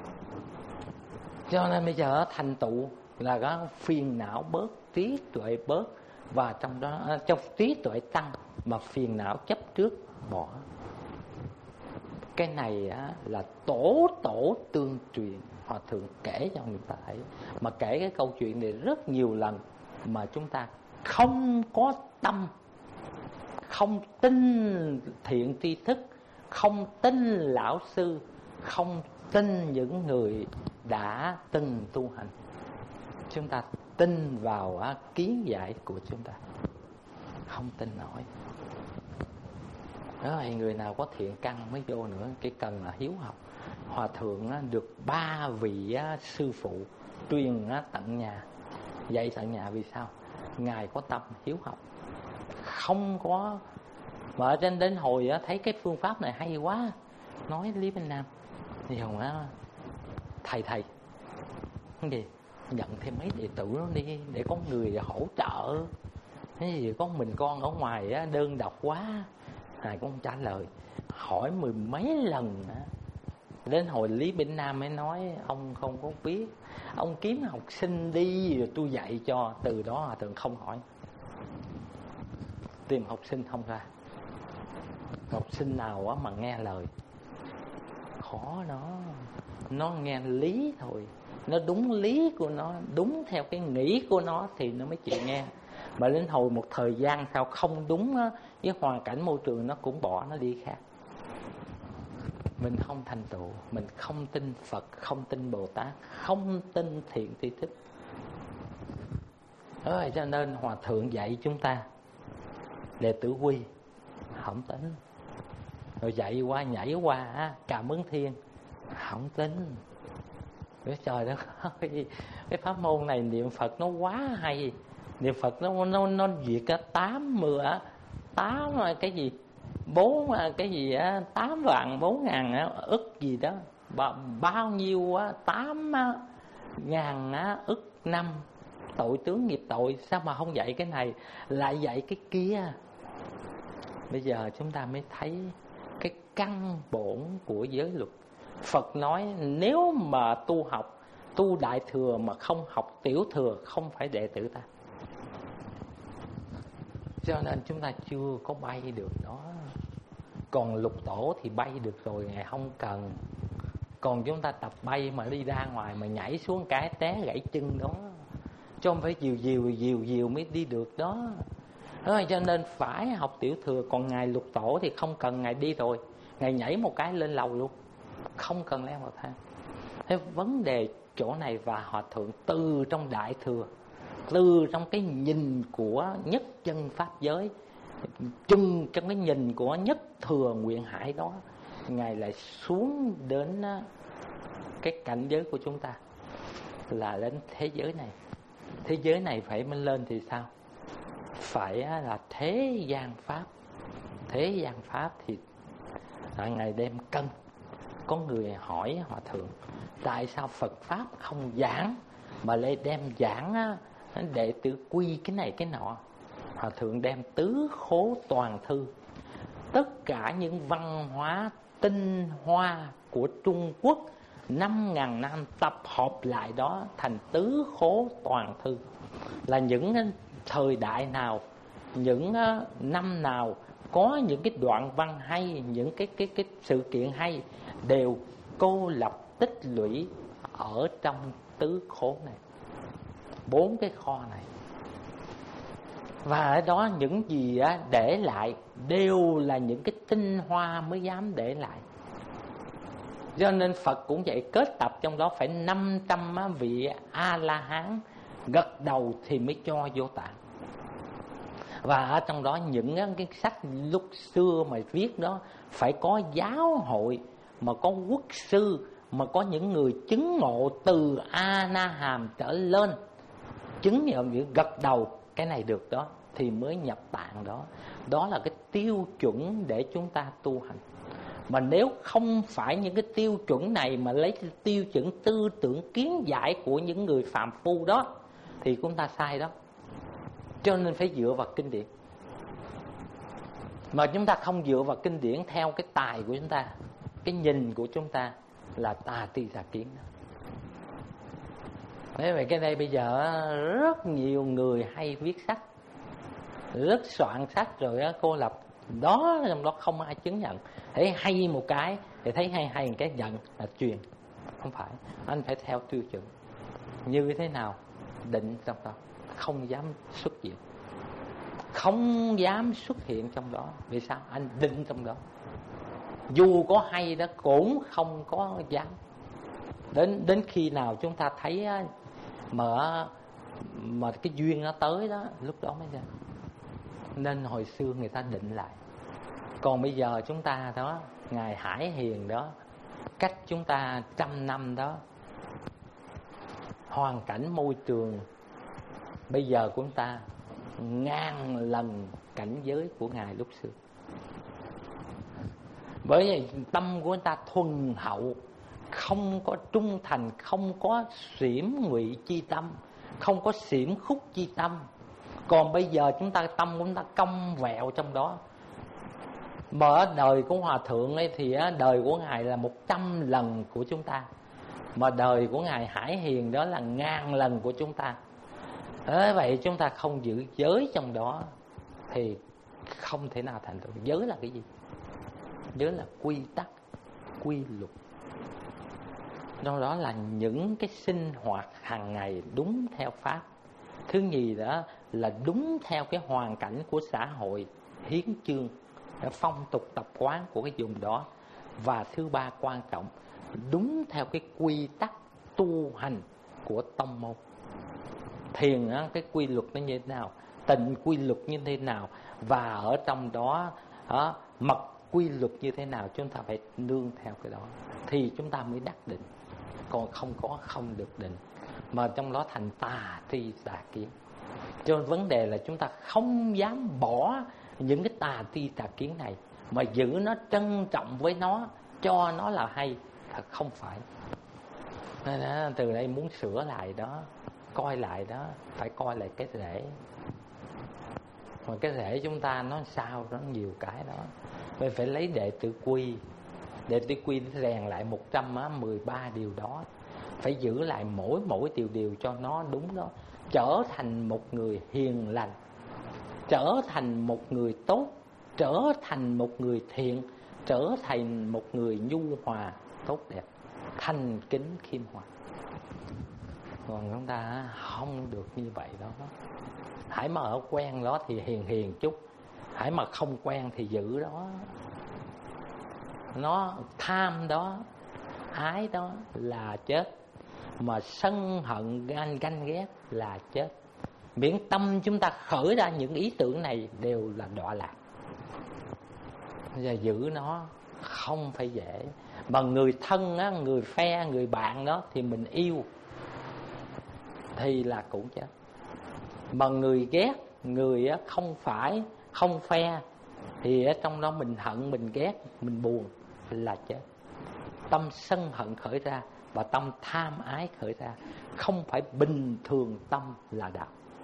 Cho nên bây giờ thành tựu là có phiền não bớt, trí tuệ bớt, và trong đó trong trí tuệ tăng, mà phiền não chấp trước bỏ. Cái này á, là tổ tổ tương truyền, Hòa thượng kể cho người ta thấy. Mà kể cái câu chuyện này rất nhiều lần, mà chúng ta không có tâm, không tin thiện tri thức, không tin lão sư, không tin những người đã từng tu hành. Chúng ta tin vào á, kiến giải của chúng ta, không tin nổi. Đó là người nào có thiện căn mới vô nữa. Cái cần là hiếu học. Hòa thượng á, được ba vị á, sư phụ truyền á, tận nhà, dạy tận nhà. Vì sao? Ngài có tâm hiếu học, không có. Mà trên đến hồi á, thấy cái phương pháp này hay quá, nói Lý Bỉnh Nam thì hồng á, thầy thầy cái gì nhận thêm mấy đệ tử nó đi, để có người hỗ trợ. Cái gì có mình con ở ngoài á, đơn độc quá. Ngài cũng không trả lời, hỏi mười mấy lần á. Đến hồi Lý Bỉnh Nam mới nói ông không có biết, ông kiếm học sinh đi rồi tôi dạy cho. Từ đó Hòa thượng không hỏi, tìm học sinh không ra. Học sinh nào á mà nghe lời khó đó, nó nghe lý thôi, nó đúng lý của nó, đúng theo cái nghĩ của nó thì nó mới chịu nghe. Mà đến hồi một thời gian sau không đúng á, với hoàn cảnh môi trường nó cũng bỏ, nó đi khác. Mình không thành tựu, mình không tin Phật, không tin Bồ Tát, không tin thiện tri thức. Đó, cho nên Hòa thượng dạy chúng ta đệ tử quy không tin, rồi dạy qua nhảy qua á, Cảm Ứng Thiên không tin. Trời đất ơi, cái pháp môn này niệm Phật nó quá hay. Niệm Phật nó nó nó diệt cái tám mươi á, tám cái gì bốn cái gì á, tám vạn bốn ngàn á, ức gì đó, và bao nhiêu á, tám ngàn á, ức năm tội tướng nghiệp tội. Sao mà không dạy cái này, lại dạy cái kia? Bây giờ chúng ta mới thấy cái căn bổn của giới luật. Phật nói nếu mà tu học, tu đại thừa mà không học tiểu thừa, không phải đệ tử ta. Cho nên chúng ta chưa có bay được đó. Còn lục tổ thì bay được rồi, Ngài không cần. Còn chúng ta tập bay mà đi ra ngoài mà nhảy xuống cái té gãy chân đó, chứ không phải dìu dìu dìu dìu mới đi được đó. Đó, cho nên phải học tiểu thừa. Còn ngài Lục Tổ thì không cần, ngài đi rồi, ngài nhảy một cái lên lầu luôn, không cần leo vào thang. Thế vấn đề chỗ này, và Hòa Thượng từ trong Đại Thừa, từ trong cái nhìn của nhất chân pháp giới, chân trong cái nhìn của nhất thừa nguyện hải đó, ngài lại xuống đến cái cảnh giới của chúng ta, là đến thế giới này. Thế giới này phải mới lên thì sao? Phải là thế gian pháp. Thế gian pháp thì à, ngài đem cân. Có người hỏi Hòa Thượng, tại sao Phật Pháp không giảng mà lại đem giảng á, đệ tử quy cái này cái nọ? Hòa Thượng đem tứ khố toàn thư, tất cả những văn hóa tinh hoa của Trung Quốc năm ngàn năm tập hợp lại đó thành tứ khố toàn thư. Là những thời đại nào, những năm nào có những cái đoạn văn hay, những cái cái cái sự kiện hay, đều cô lập tích lũy ở trong tứ khố này, bốn cái kho này. Và ở đó những gì á, để lại đều là những cái tinh hoa mới dám để lại. Cho nên Phật cũng vậy, kết tập trong đó phải năm trăm vị A-la-hán gật đầu thì mới cho vô tạng. Và ở trong đó những cái sách lúc xưa mà viết đó, phải có giáo hội, mà có quốc sư, mà có những người chứng ngộ từ A-na-hàm trở lên, chứng nghiệm những gật đầu cái này được đó thì mới nhập tạng đó. Đó là cái tiêu chuẩn để chúng ta tu hành. Mà nếu không phải những cái tiêu chuẩn này mà lấy tiêu chuẩn tư tưởng kiến giải của những người phàm phu đó thì chúng ta sai đó. Cho nên phải dựa vào kinh điển. Mà chúng ta không dựa vào kinh điển theo cái tài của chúng ta, cái nhìn của chúng ta, là tà ti tà kiến đó. Thế vậy cái đây bây giờ rất nhiều người hay viết sách, rất soạn sách rồi á, cô lập đó, trong đó không ai chứng nhận. Thấy hay một cái thì thấy hay hay một cái nhận là truyền. Không phải, anh phải theo tiêu chuẩn. Như thế nào? Định trong đó, không dám xuất hiện, không dám xuất hiện trong đó. Vì sao? Anh định trong đó. Dù có hay đó cũng không có dám. Đến đến khi nào chúng ta thấy á, mà mà cái duyên nó tới đó, lúc đó mới ra. Nên hồi xưa người ta định lại. Còn bây giờ chúng ta đó, ngài Hải Hiền đó, cách chúng ta trăm năm đó, hoàn cảnh môi trường bây giờ của chúng ta ngàn lần cảnh giới của ngài lúc xưa. Bởi vì tâm của chúng ta thuần hậu, không có trung thành, không có xiểm ngụy chi tâm, không có xiểm khúc chi tâm. Còn bây giờ chúng ta tâm của chúng ta cong vẹo trong đó. Mà ở đời của Hòa Thượng ấy thì đời của ngài là một trăm lần của chúng ta, mà đời của ngài Hải Hiền đó là ngàn lần của chúng ta. Thế vậy chúng ta không giữ giới trong đó thì không thể nào thành tựu. Giới là cái gì? Giới là quy tắc, quy luật. Trong đó là những cái sinh hoạt hàng ngày đúng theo pháp. Thứ nhì đó là đúng theo cái hoàn cảnh của xã hội, hiến chương, phong tục tập quán của cái vùng đó. Và thứ ba quan trọng, đúng theo cái quy tắc tu hành của tông môn. Thiền á, cái quy luật nó như thế nào, tịnh quy luật như thế nào, và ở trong đó á, mật quy luật như thế nào, chúng ta phải nương theo cái đó thì chúng ta mới đắc định. Còn không có không được định, mà trong đó thành tà tri tà kiến. Cho nên vấn đề là chúng ta không dám bỏ những cái tà tri tà kiến này, mà giữ nó, trân trọng với nó, cho nó là hay. Thật không phải. Nên đó, từ đây muốn sửa lại đó, coi lại đó, phải coi lại cái rễ. Mà cái rễ chúng ta nó sao, nó nhiều cái đó. Mình phải lấy đệ tử quy. Đệ tử quy rèn lại một trăm mười ba điều đó. Phải giữ lại mỗi mỗi điều điều cho nó đúng đó. Trở thành một người hiền lành, trở thành một người tốt, trở thành một người thiện, trở thành một người nhu hòa, tốt đẹp, thành kính khiêm hòa. Còn chúng ta không được như vậy đó. Hãy mà ở quen đó thì hiền hiền chút, hãy mà không quen thì giữ đó. Nó tham đó, ái đó là chết, mà sân hận ganh ganh ghét là chết. Miễn tâm chúng ta khởi ra những ý tưởng này đều là đọa lạc. Và giữ nó không phải dễ. Mà người thân á, người phe, người bạn đó thì mình yêu thì là cũng chết. Mà người ghét, người á, không phải, không phe thì ở trong đó mình hận, mình ghét, mình buồn là chết. Tâm sân hận khởi ra và tâm tham ái khởi ra, không phải bình thường tâm là đạo.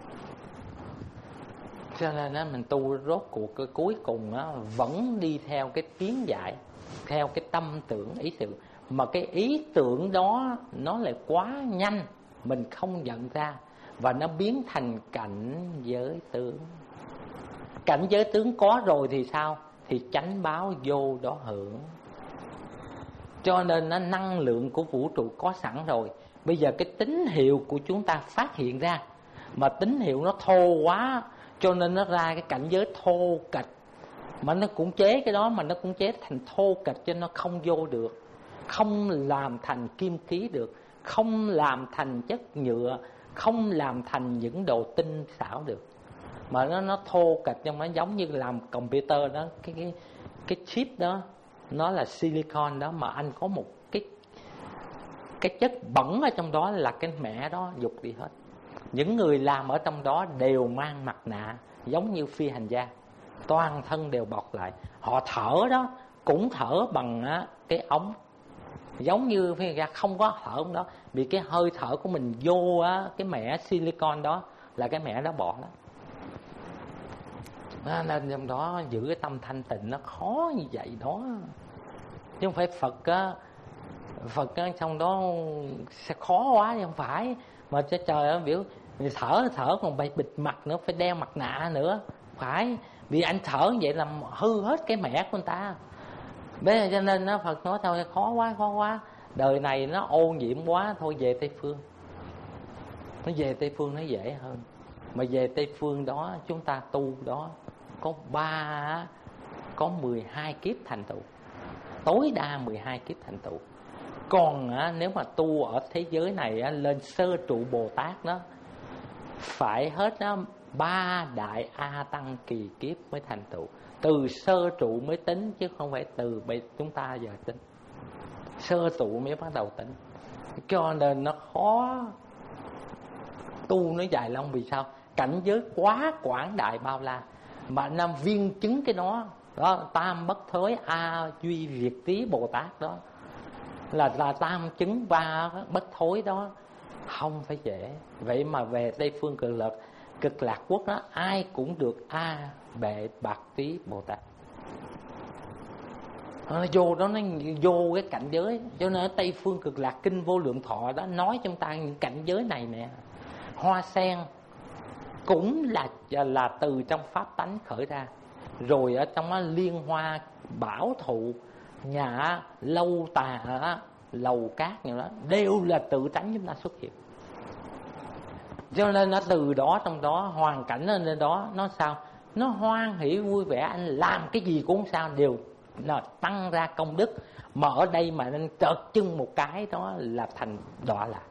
Cho nên á, mình tu rốt cuộc cái cuối cùng á, vẫn đi theo cái tiến giải, theo cái tâm tưởng ý tưởng. Mà cái ý tưởng đó nó lại quá nhanh, mình không nhận ra, và nó biến thành cảnh giới tướng. Cảnh giới tướng có rồi thì sao? Thì chánh báo vô đó hưởng. Cho nên nó năng lượng của vũ trụ có sẵn rồi. Bây giờ cái tín hiệu của chúng ta phát hiện ra, mà tín hiệu nó thô quá, cho nên nó ra cái cảnh giới thô kệch. Mà nó cũng chế cái đó, mà nó cũng chế thành thô kệch, cho nó không vô được, không làm thành kim khí được, không làm thành chất nhựa, không làm thành những đồ tinh xảo được. Mà nó nó thô kệch, nhưng mà nó giống như làm computer đó, cái cái cái chip đó nó là silicon đó, mà anh có một cái cái chất bẩn ở trong đó là cái mẹ đó dục đi hết. Những người làm ở trong đó đều mang mặt nạ giống như phi hành gia, toàn thân đều bọc lại. Họ thở đó cũng thở bằng á, cái ống, giống như phi hành gia không có thở trong đó, vì cái hơi thở của mình vô á, cái mẹ silicon đó là cái mẹ đó bỏ đó. Nên trong đó giữ cái tâm thanh tịnh nó khó như vậy đó. Chứ không phải Phật á, Phật á, trong đó sẽ khó quá, chứ không phải. Mà cho trời ơi, biểu thở thở còn phải bịt mặt nữa, phải đeo mặt nạ nữa. Phải, vì anh thở vậy là hư hết cái mẹ của người ta. Bây giờ cho nên á, Phật nói thôi khó quá, khó quá, đời này nó ô nhiễm quá, thôi về Tây Phương. Nó về Tây Phương nó dễ hơn. Mà về Tây Phương đó chúng ta tu đó có ba, có mười hai kiếp thành tựu, tối đa mười hai kiếp thành tựu. Còn á, nếu mà tu ở thế giới này á, lên sơ trụ Bồ Tát đó phải hết á, ba đại A Tăng kỳ kiếp mới thành tựu. Từ sơ trụ mới tính, chứ không phải từ chúng ta giờ tính. Sơ trụ mới bắt đầu tính. Cho nên nó khó. Tu nó dài lâu vì sao? Cảnh giới quá quảng đại bao la, mà nam viên chứng cái đó đó, tam bất thối a duy việt tí Bồ Tát đó là là tam chứng ba bất thối đó, không phải dễ. Vậy mà về Tây Phương cực lạc cực lạc quốc đó, ai cũng được a bệ bạc tí Bồ Tát. Nó vô đó, nó vô cái cảnh giới. Cho nên ở Tây Phương cực lạc kinh Vô Lượng Thọ đó nói cho chúng ta những cảnh giới này nè. Hoa sen cũng là là từ trong pháp tánh khởi ra, rồi ở trong đó liên hoa, bảo thụ, nhà lâu tà, lầu cát như đó đều là tự tánh chúng ta xuất hiện. Cho nên nó từ đó, trong đó hoàn cảnh ở nơi đó nó sao, nó hoan hỷ vui vẻ, anh làm cái gì cũng không sao, đều là tăng ra công đức. Mà ở đây mà anh trợt chân một cái đó là thành đọa lạc.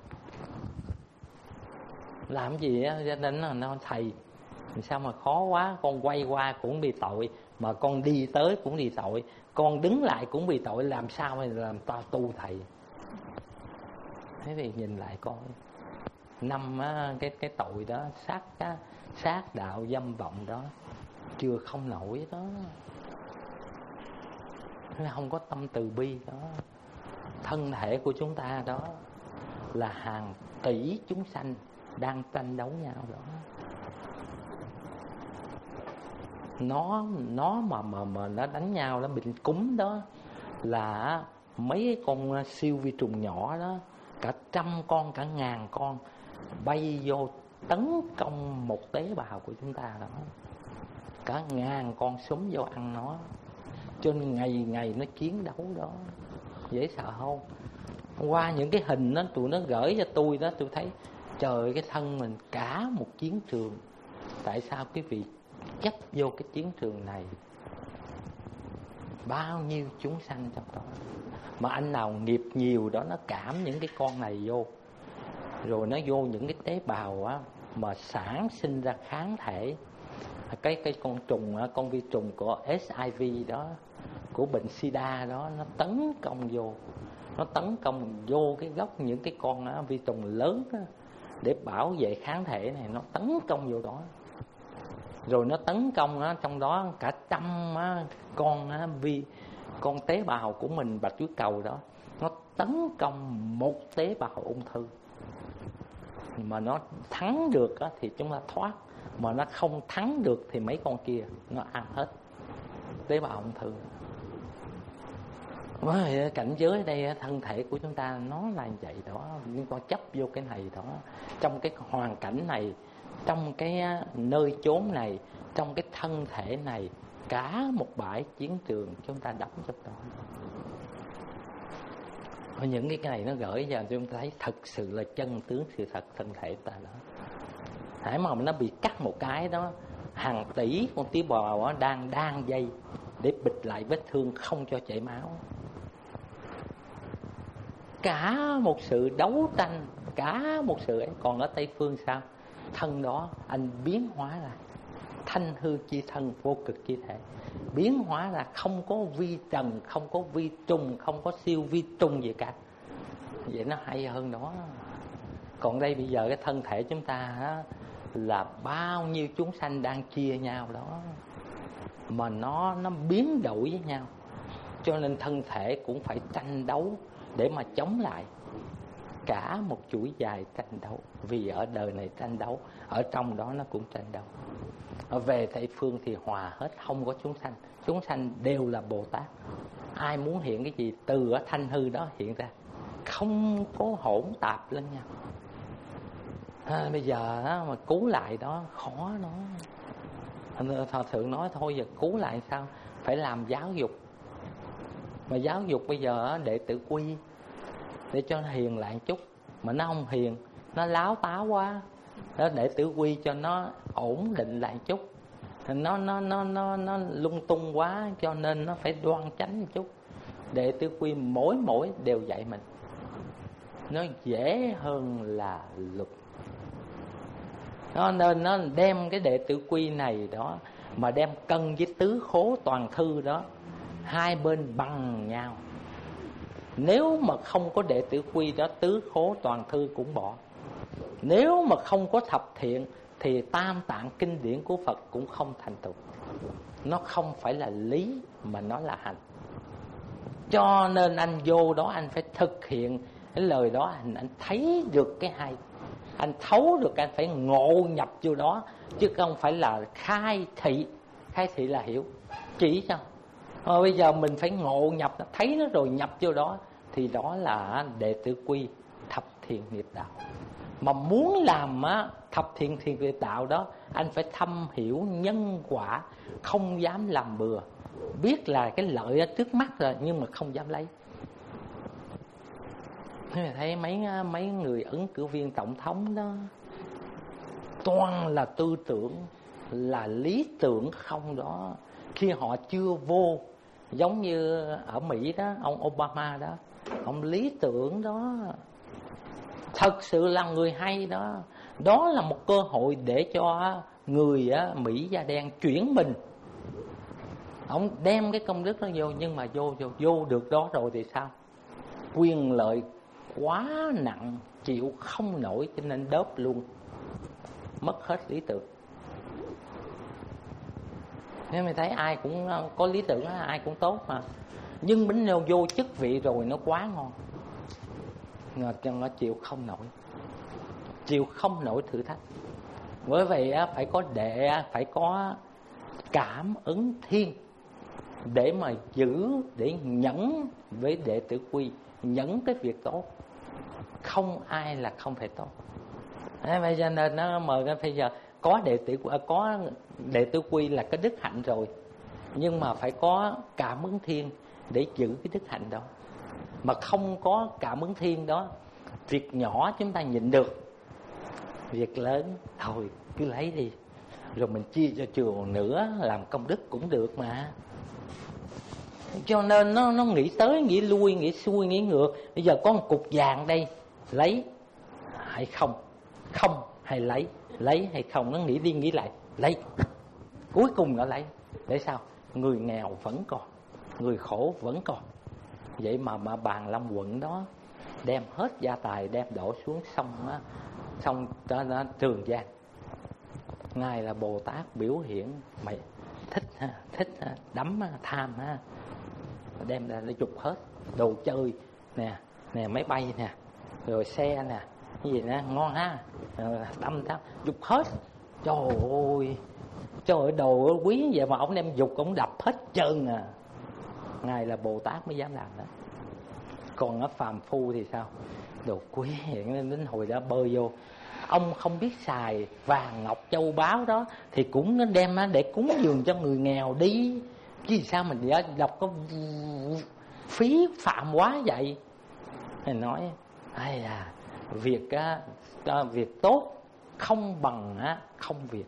Làm gì á, cho nên nó, nó thầy sao mà khó quá, con quay qua cũng bị tội, mà con đi tới cũng bị tội, con đứng lại cũng bị tội, làm sao mà làm ta tu thầy. Thế thì nhìn lại coi năm á, cái cái tội đó, sát á, sát đạo dâm vọng đó chưa không nổi đó, không có tâm từ bi đó. Thân thể của chúng ta đó là hàng tỷ chúng sanh đang tranh đấu nhau đó. Nó nó mà mà mà nó đánh nhau, nó bệnh cúm đó là mấy con siêu vi trùng nhỏ đó, cả trăm con, cả ngàn con bay vô tấn công một tế bào của chúng ta đó. Cả ngàn con súng vô ăn nó. Cho nên ngày ngày nó chiến đấu đó, dễ sợ không? Qua những cái hình đó tụi nó gửi cho tôi đó, tôi thấy Trời ơi, cái thân mình cả một chiến trường. Tại sao quý vị chấp vô cái chiến trường này? Bao nhiêu chúng sanh trong đó. Mà anh nào nghiệp nhiều đó, nó cảm những cái con này vô, rồi nó vô những cái tế bào á, mà sản sinh ra kháng thể. Cái cái con trùng á, con vi trùng của ét i vê đó, của bệnh sida đó, nó tấn công vô, nó tấn công vô cái gốc những cái con á, vi trùng lớn á, để bảo vệ kháng thể này, nó tấn công vô đó. Rồi nó tấn công á, trong đó cả trăm á, con á, vi con tế bào của mình, bạch tuyết cầu đó, nó tấn công một tế bào ung thư. Mà nó thắng được á, thì chúng ta thoát. Mà nó không thắng được thì mấy con kia nó ăn hết tế bào ung thư. Với cảnh giới ở đây, thân thể của chúng ta nó là vậy đó. Nhưng con chấp vô cái này đó, trong cái hoàn cảnh này, trong cái nơi chốn này, trong cái thân thể này, cả một bãi chiến trường chúng ta đắm trong đó. Những cái này nó gửi vào chúng ta thấy thực sự là chân tướng sự thật thân thể ta đó. Hãy mà nó bị cắt một cái đó, hàng tỷ con tế bào đang đang dây để bịt lại vết thương, không cho chảy máu. Cả một sự đấu tranh, cả một sự ấy. Còn ở Tây Phương sao? Thân đó anh biến hóa ra thanh hư chi thân, vô cực chi thể, biến hóa ra không có vi trần, không có vi trùng, không có siêu vi trùng gì cả. Vậy nó hay hơn đó. Còn đây bây giờ cái thân thể chúng ta đó, là bao nhiêu chúng sanh đang chia nhau đó, mà nó nó biến đổi với nhau, cho nên thân thể cũng phải tranh đấu để mà chống lại. Cả một chuỗi dài tranh đấu, vì ở đời này tranh đấu, ở trong đó nó cũng tranh đấu. Ở về Tây Phương thì hòa hết, không có chúng sanh, chúng sanh đều là Bồ Tát. Ai muốn hiện cái gì từ ở thanh hư đó hiện ra, không có hỗn tạp lên nhau. À, bây giờ á, mà cứu lại đó khó nó. Thọ Thượng nói thôi giờ cứu lại sao? Phải làm giáo dục. Mà giáo dục bây giờ á, đệ tử quy để cho nó hiền lại chút. Mà nó không hiền, nó láo táo quá đó, đệ tử quy cho nó ổn định lại chút. Nó nó nó nó nó lung tung quá, cho nên nó phải đoan chánh một chút. Đệ tử quy mỗi mỗi đều dạy mình, nó dễ hơn là luật. Nó nên nó đem cái đệ tử quy này đó mà đem cân với tứ khố toàn thư đó, hai bên bằng nhau. Nếu mà không có đệ tử quy đó, tứ khố toàn thư cũng bỏ. Nếu mà không có thập thiện thì tam tạng kinh điển của Phật cũng không thành tựu. Nó không phải là lý mà nó là hành. Cho nên anh vô đó anh phải thực hiện cái lời đó, anh, anh thấy được cái hay, anh thấu được, anh phải ngộ nhập vô đó, chứ không phải là khai thị. Khai thị là hiểu, chỉ sao? Mà bây giờ mình phải ngộ nhập, thấy nó rồi nhập vô đó, thì đó là đệ tử quy thập thiện nghiệp đạo. Mà muốn làm á, thập thiện thiện nghiệp đạo đó, anh phải thâm hiểu nhân quả, không dám làm bừa. Biết là cái lợi ở trước mắt rồi nhưng mà không dám lấy. Thấy mấy mấy người ứng cử viên tổng thống đó, toàn là tư tưởng, là lý tưởng không đó. Khi họ chưa vô, giống như ở Mỹ đó, ông Obama đó, ông lý tưởng đó, thật sự là người hay đó. Đó là một cơ hội để cho người Mỹ da đen chuyển mình. Ông đem cái công đức đó vô, nhưng mà vô vô vô được đó rồi thì sao? Quyền lợi quá nặng, chịu không nổi, cho nên đớp luôn, mất hết lý tưởng. Nếu mình thấy ai cũng có lý tưởng, ai cũng tốt mà, nhưng bánh nêu vô chức vị rồi nó quá ngon, nó, nó chịu không nổi, chịu không nổi thử thách. Bởi vậy phải có đệ, phải có cảm ứng thiên để mà giữ, để nhẫn với đệ tử quy, nhẫn cái việc tốt. Không ai là không thể tốt. Thế bây giờ nên nó mời cái bây giờ có đệ tử có đệ tử quy là cái đức hạnh rồi, nhưng mà phải có cảm ứng thiên để giữ cái đức hạnh đó. Mà không có cảm ứng thiên đó, việc nhỏ chúng ta nhịn được, việc lớn thôi cứ lấy đi, rồi mình chia cho chùa nữa, làm công đức cũng được mà. Cho nên nó nó nghĩ tới nghĩ lui, nghĩ xuôi nghĩ ngược. Bây giờ có một cục vàng đây, lấy hay không, không hay lấy, lấy hay không, nó nghĩ đi nghĩ lại, lấy, cuối cùng nó lấy. Để sao? Người nghèo vẫn còn, người khổ vẫn còn. Vậy mà mà Bàn Long quận đó đem hết gia tài đem đổ xuống sông á, sông đó, đó, Trường Giang. Ngài là Bồ Tát biểu hiện mày thích ha, thích ha, đắm ha, tham ha, đem ra để chụp hết đồ chơi nè, nè máy bay nè, rồi xe nè, cái gì nè ngon ha, đâm tháo dục hết. Trời ơi, trời ơi, đồ quý vậy mà ông đem dục ông đập hết trơn à. Ngài là Bồ Tát mới dám làm đó. Còn ở phàm phu thì sao? Đồ quý hiện đến hồi đó bơi vô, ông không biết xài vàng ngọc châu báu đó thì cũng đem để cúng dường cho người nghèo đi, chứ sao mình đọc có phí phạm quá vậy. Thầy nói ai à, việc á, việc tốt không bằng á, không việc.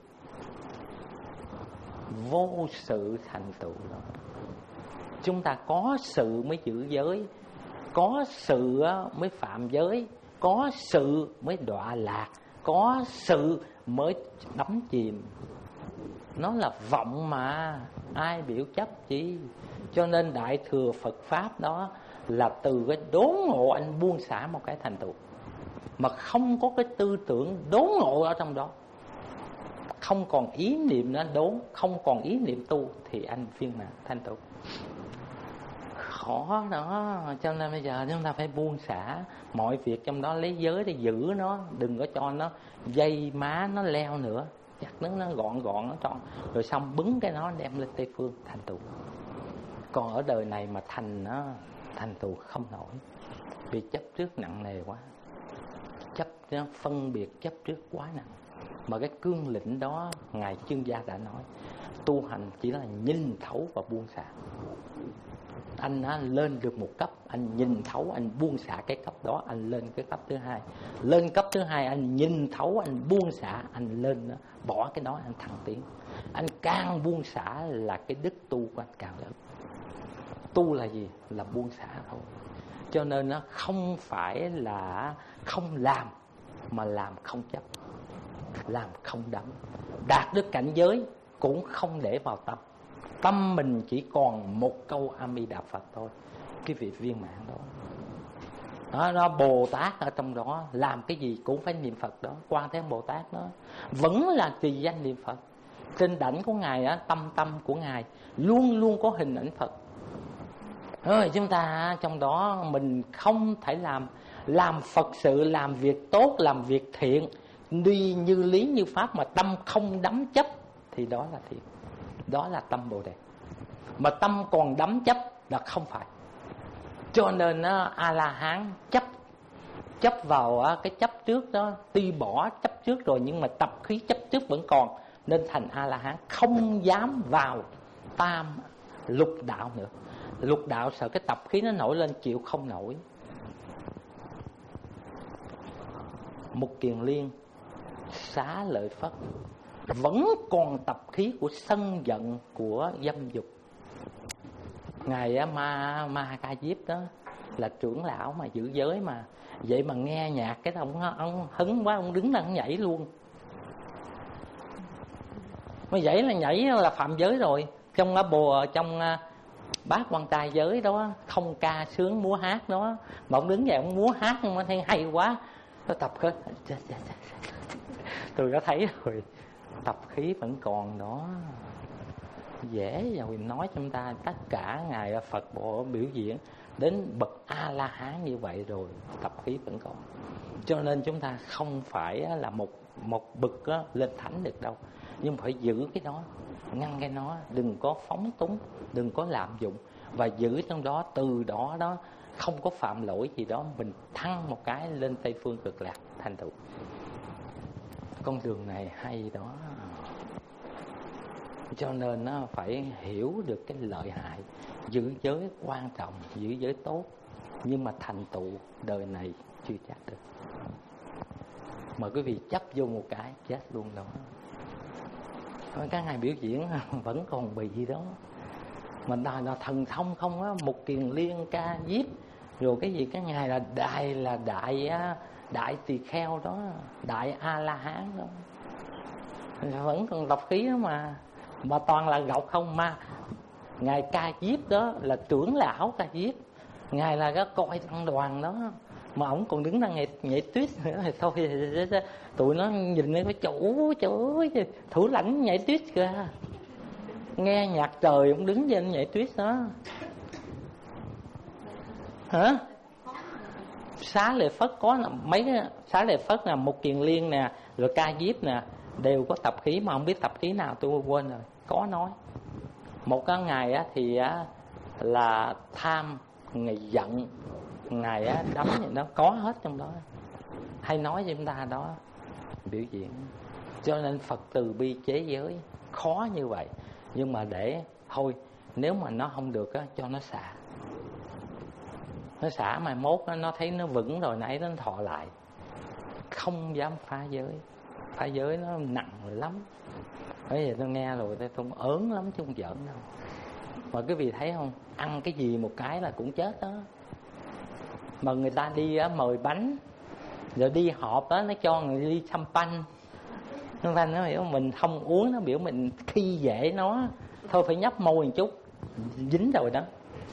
Vô sự thành tựu đó. Chúng ta có sự mới giữ giới, có sự mới phạm giới, có sự mới đọa lạc, có sự mới đắm chìm. Nó là vọng mà, ai biểu chấp chi. Cho nên Đại Thừa Phật Pháp đó là từ cái đốn ngộ anh buông xả một cái thành tựu. Mà không có cái tư tưởng đốn ngộ ở trong đó, không còn ý niệm nó đốn, không còn ý niệm tu, thì anh viên mãn thành tựu. Khó đó. Cho nên bây giờ chúng ta phải buông xả mọi việc trong đó, lấy giới để giữ nó, đừng có cho nó dây má nó leo nữa, chặt nó, nó gọn gọn nó tròn, rồi xong bứng cái nó đem lên Tây Phương thành tựu. Còn ở đời này mà thành nó thành tựu không nổi, vì chấp trước nặng nề quá, chấp nó phân biệt chấp trước quá nặng. Mà cái cương lĩnh đó Ngài Chương Gia đã nói, tu hành chỉ là nhìn thấu và buông xả. Anh á, lên được một cấp, anh nhìn thấu, anh buông xả cái cấp đó, anh lên cái cấp thứ hai. Lên cấp thứ hai, anh nhìn thấu, anh buông xả, anh lên, bỏ cái đó, anh thăng tiến. Anh càng buông xả là cái đức tu của anh càng lớn. Tu là gì? Là buông xả thôi. Cho nên nó không phải là không làm, mà làm không chấp, làm không đắm. Đạt được cảnh giới cũng không để vào tâm. Tâm mình chỉ còn một câu A Di Đà Phật thôi, cái việc viên mãn đó. Đó, đó Bồ Tát ở trong đó làm cái gì cũng phải niệm Phật đó. Quan Thế Bồ Tát đó vẫn là trì danh niệm Phật. Trên đảnh của Ngài á, tâm tâm của Ngài luôn luôn có hình ảnh Phật. Rồi chúng ta trong đó mình không thể làm làm Phật sự, làm việc tốt, làm việc thiện, đi như lý như pháp mà tâm không đắm chấp, thì đó là thiện, đó là tâm Bồ Đề. Mà tâm còn đắm chấp là không phải. Cho nên A La Hán chấp chấp vào cái chấp trước đó, tuy bỏ chấp trước rồi nhưng mà tập khí chấp trước vẫn còn, nên thành A La Hán không dám vào tam lục đạo nữa. Lục đạo sợ cái tập khí nó nổi lên chịu không nổi. Mục Kiền Liên Xá Lợi Phất vẫn còn tập khí của sân giận, của dâm dục. Ngài Ma Ma Ca Diếp đó là trưởng lão mà giữ giới mà, vậy mà nghe nhạc cái ông, ông hứng quá, ông đứng lên ông nhảy luôn. Mà nhảy là nhảy là phạm giới rồi. Trong bồ trong Bát Quan Trai giới đó không ca sướng múa hát đó, mà ông đứng dậy ông múa hát mà thấy hay quá, nó tập hết. Tôi đã thấy rồi, tập khí vẫn còn đó. Dễ rồi nói chúng ta tất cả ngài Phật bộ biểu diễn đến bậc A La Hán như vậy rồi, tập khí vẫn còn. Cho nên chúng ta không phải là một một bậc lên thánh được đâu, nhưng phải giữ cái đó, ngăn cái nó, đừng có phóng túng, đừng có lạm dụng, và giữ trong đó, từ đó đó không có phạm lỗi gì đó, mình thăng một cái lên Tây Phương Cực Lạc thành tựu. Con đường này hay đó. Cho nên nó phải hiểu được cái lợi hại. Giữ giới quan trọng, giữ giới tốt, nhưng mà thành tựu đời này chưa chắc được. mà quý vị chấp vô một cái chết luôn đó. Các ngài biểu diễn vẫn còn bị đó. Mình đòi là thần thông không á, một kiền liên ca diếp rồi cái gì, cái ngài là đại là đại đại tỳ kheo đó, đại a la hán đó, vẫn còn độc khí đó mà mà toàn là gọc không. Mà ngài ca diếp đó là trưởng lão ca diếp, ngài là cái coi tăng đoàn đó, mà ổng còn đứng đang nhảy nhảy tuyết nữa thì thôi tụi nó nhìn cái chủ chủ thủ lãnh nhảy tuyết kìa, nghe nhạc trời ông đứng trên nhảy tuyết đó hả. Xá Lợi Phất có mấy cái Xá Lợi Phất nè, một kiền liên nè, rồi ca diếp nè, đều có tập khí mà không biết tập khí nào tôi quên rồi. Có nói một cái ngày á thì á là tham, ngày giận, ngày á đấm gì đó, có hết trong đó. Hay nói với chúng ta đó biểu diễn. Cho nên Phật từ bi chế giới khó như vậy, nhưng mà để thôi nếu mà nó không được á cho nó xả. Nó xả mai mốt á, nó thấy nó vững rồi nãy nó thọ lại, không dám phá giới. Phá giới nó nặng lắm. Bây giờ tôi nghe rồi tôi không ớn lắm chứ không giỡn đâu. Mà quý vị thấy không, ăn cái gì một cái là cũng chết đó. Mà người ta đi á, mời bánh, rồi đi họp á, nó cho người đi champagne. Champagne nó biểu mình không uống, nó biểu mình khi dễ nó, thôi phải nhấp môi một chút, dính rồi đó.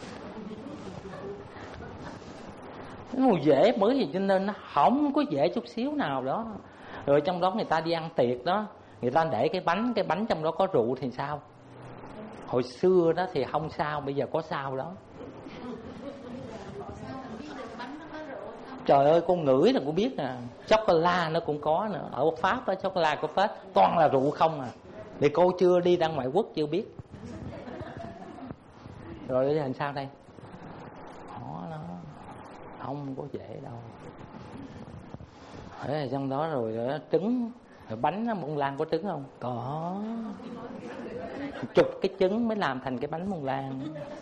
Nó dễ mới gì cho nên nó không có dễ chút xíu nào đó. Rồi trong đó người ta đi ăn tiệc đó, người ta để cái bánh, cái bánh trong đó có rượu thì sao? Hồi xưa đó thì không sao, bây giờ có sao đó. Trời ơi, con ngửi là cũng biết nè. Chocolate nó cũng có nữa. Ở Pháp á, chocolate của Pháp toàn là rượu không à. Thì cô chưa đi ra ngoại quốc chưa biết. Rồi làm sao đây? Khó đó, không có dễ đâu. Ở trong đó rồi đó, trứng, rồi bánh á, Mont Blanc có trứng không? Có. Chục cái trứng mới làm thành cái bánh Mont Blanc.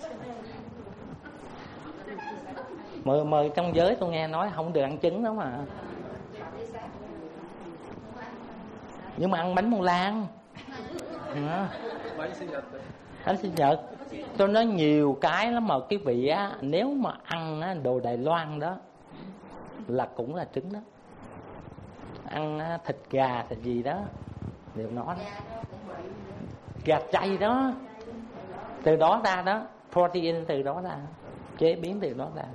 Mời, mời trong giới tôi nghe nói không được ăn trứng đó mà. Nhưng mà ăn bánh Mont Blanc. À. Bánh sinh nhật. Tôi nói nhiều cái lắm mà cái vị á, nếu mà ăn á, đồ Đài Loan đó là cũng là trứng đó. Ăn á, thịt gà, thịt gì đó đều nói đó. Gà chay đó, từ đó ra đó, protein từ đó ra, chế biến từ đó ra.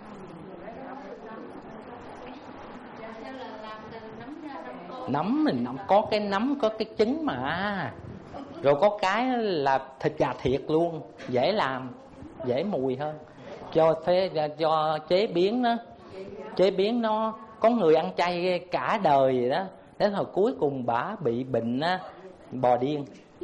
Nấm mình nấm, có cái nấm, có cái trứng mà. Rồi có cái là thịt gà thiệt luôn, dễ làm, dễ mùi hơn. Cho thế cho chế biến đó, chế biến nó có người ăn chay cả đời vậy đó, đến hồi cuối cùng bả bị bệnh á, bò điên.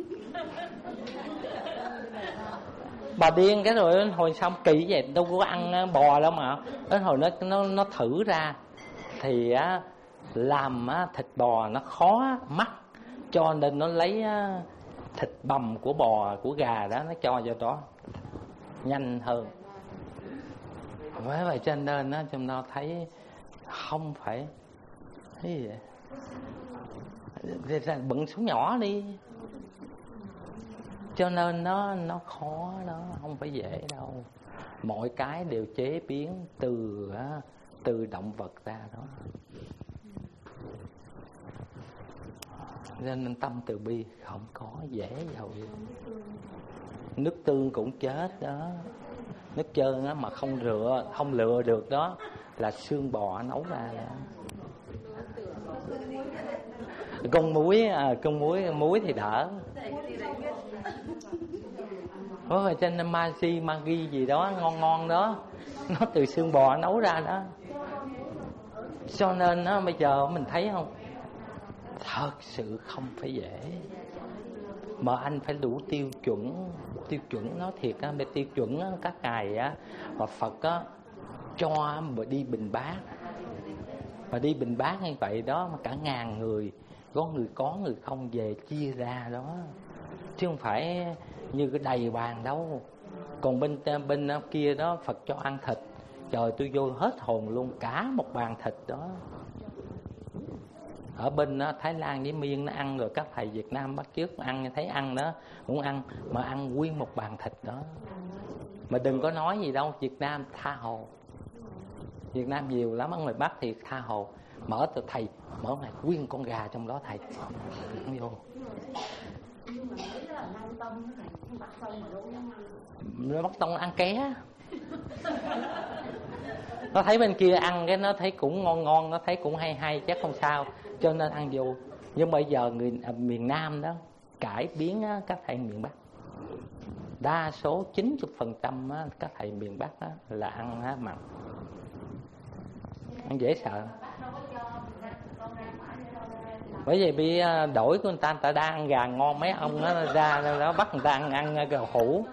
Bò điên cái rồi hồi xong kỳ vậy, đâu có ăn bò đâu mà. Đến hồi nó nó nó thử ra thì á làm á, thịt bò nó khó mắc, cho nên nó lấy á, thịt bằm của bò, của gà đó nó cho vào đó nhanh hơn. Với vậy cho nên á, chúng ta thấy không phải cái gì vậy, bận số nhỏ đi. Cho nên nó nó khó đó, không phải dễ đâu. Mọi cái đều chế biến từ từ động vật ra đó. Nên tâm từ bi không có dễ dầu gì. Nước tương cũng chết đó. Nước trơn á mà không rửa, không lựa được đó là xương bò nấu ra đó. Con muối, à, con muối, muối thì đỡ. Ở trên Magi, Magi gì đó ngon ngon đó, nó từ xương bò nấu ra đó. Cho nên á, bây giờ mình thấy không, thật sự không phải dễ. Mà anh phải đủ tiêu chuẩn. Tiêu chuẩn nó thiệt á, về tiêu chuẩn á, các ngài á và Phật á cho mà đi bình bát. Mà đi bình bát như vậy đó, mà cả ngàn người, có người có người không về chia ra đó, chứ không phải như cái đầy bàn đâu. Còn bên bên kia đó Phật cho ăn thịt, trời tôi vô hết hồn luôn, cả một bàn thịt đó. ở bên đó, Thái Lan với Miên nó ăn rồi, các thầy Việt Nam bắt chước ăn, thấy ăn đó cũng ăn, mà ăn nguyên một bàn thịt đó. Mà đừng có nói gì đâu, Việt Nam tha hồ, Việt Nam nhiều lắm, ở ngoài Bắc thì tha hồ. Mở từ thầy mở này nguyên con gà trong đó thầy không vô. Nó bắt tông ăn ké. Nó thấy bên kia ăn cái nó thấy cũng ngon ngon, nó thấy cũng hay hay chắc không sao, cho nên ăn vô. Nhưng bây giờ người à, miền Nam đó cải biến á, các thầy miền Bắc đa số chín mươi phần trăm á, các thầy miền Bắc á, là ăn á, mặn, ăn dễ sợ. Bởi vì bị đổi của người ta, người ta đang ăn gà ngon, mấy ông nó ra đó bắt người ta ăn ăn gà hủ.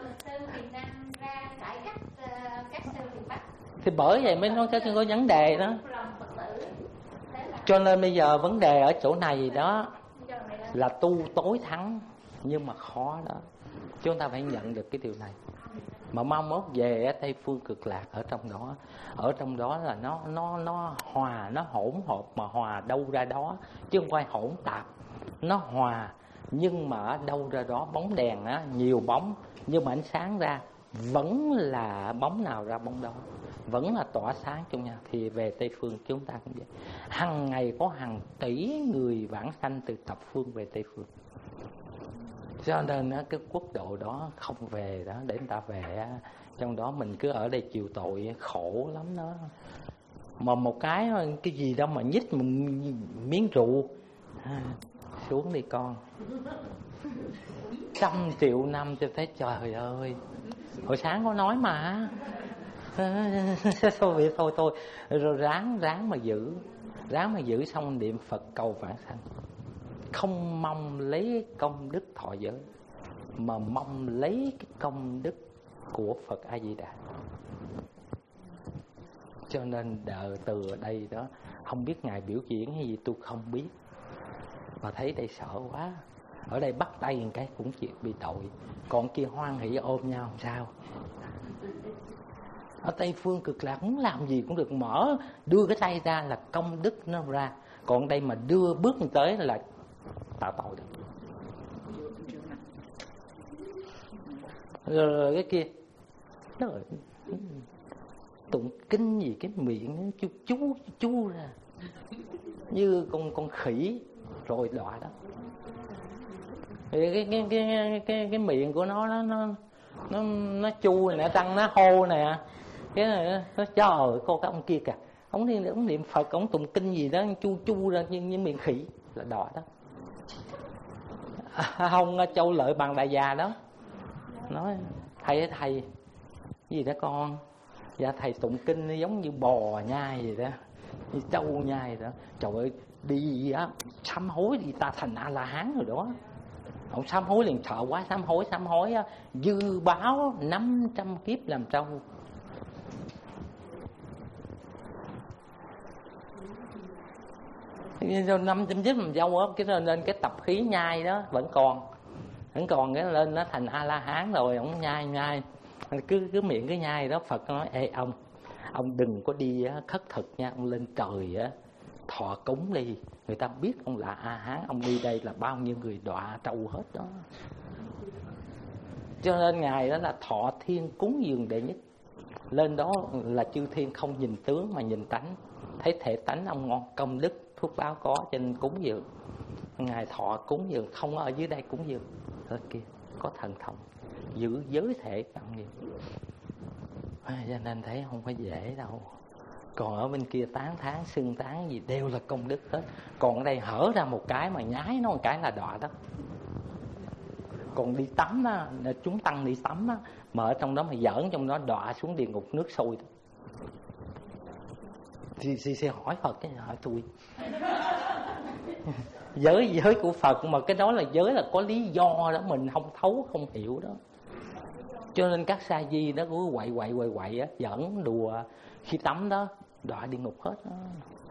Thì bởi vậy mới nói cái có vấn đề đó. Cho nên bây giờ vấn đề ở chỗ này đó là tu tối thắng, nhưng mà khó đó. Chúng ta phải nhận được cái điều này. Mà mong mốt về ở Tây Phương Cực Lạc, ở trong đó, ở trong đó là nó nó nó hòa, nó hỗn hợp, mà hòa đâu ra đó, chứ không phải hỗn tạp. Nó hòa, nhưng mà ở đâu ra đó bóng đèn á, nhiều bóng, nhưng mà ánh sáng ra vẫn là bóng nào ra bóng đó, vẫn là tỏa sáng trong nhà. Thì về Tây Phương chúng ta cũng vậy, hằng ngày có hàng tỷ người vãng sanh từ thập phương về Tây Phương. Cho nên cái quốc độ đó không về đó, để người ta về. Trong đó mình cứ ở đây chịu tội khổ lắm đó. Mà một cái cái gì đâu mà nhích một miếng rượu à, xuống đi con, trăm triệu năm cho thấy trời ơi. Hồi sáng có nói mà thôi vậy thôi thôi rồi ráng ráng mà giữ, ráng mà giữ xong niệm Phật cầu vãng sanh, không mong lấy công đức thọ giới, mà mong lấy cái công đức của Phật A Di Đà. Cho nên đợi từ ở đây đó, không biết ngài biểu diễn hay gì tôi không biết, mà thấy đây sợ quá. Ở đây bắt tay một cái cũng chịu bị tội, còn kia hoan hỷ ôm nhau làm sao. Ở Tây Phương Cực Lạc muốn làm gì cũng được, mở đưa cái tay ra là công đức nó ra, còn đây mà đưa bước tới là tạo tội được. Rồi, rồi cái kia rồi, tụng kinh gì cái miệng chú chú chú ra như con con khỉ rồi đọa đó. Thì cái cái cái cái cái miệng của nó nó nó nó, nó chu nè, răng nó hô nè, cái này nó trời cô cái ông kia kìa, ông đi ông niệm Phật, ông tụng kinh gì đó chu chu ra như, như miệng khỉ là đọa đó. À, không Châu Lợi Bằng Đại Già đó nói thầy thầy gì đó con, dạ thầy tụng kinh nó giống như bò nhai vậy đó, như trâu nhai đó. Trời ơi đi á sám hối đi ta thành A La Hán rồi đó. Ông sám hối liền sợ quá, sám hối sám hối á, dư báo năm trăm kiếp làm trâu. năm trăm kiếp làm dâu á, cái nên cái tập khí nhai đó vẫn còn, vẫn còn cái lên nó thành A La Hán rồi, ông nhai nhai cứ cứ miệng cái nhai đó. Phật nói ê ông ông đừng có đi á, khất thực nha, ông lên trời á thọ cúng đi, người ta biết ông là A Hán, ông đi đây là bao nhiêu người đọa trâu hết đó. Cho nên ngài đó là thọ thiên cúng dường đệ nhất, lên đó là chư thiên không nhìn tướng mà nhìn tánh, thấy thể tánh ông ngon, công đức phước báo có, cho nên cúng dường. Ngài thọ cúng dường, không ở dưới đây cúng dường, ở kia có thần thông giữ giới thể trọng nhiều. À, cho nên thấy không phải dễ đâu. Còn ở bên kia tán thán xưng tán gì đều là công đức hết, còn ở đây hở ra một cái mà nhái nó một cái là đọa đó. Còn đi tắm á, chúng tăng đi tắm á, mà ở trong đó mà giỡn trong đó đọa xuống địa ngục nước sôi đó. Thì, thì sẽ hỏi Phật cái hỏi tôi giới giới của Phật mà cái đó là giới là có lý do đó, mình không thấu không hiểu đó. Cho nên các sa di đó cứ quậy quậy quậy quậy á, giỡn đùa khi tắm đó đọa địa ngục hết đó.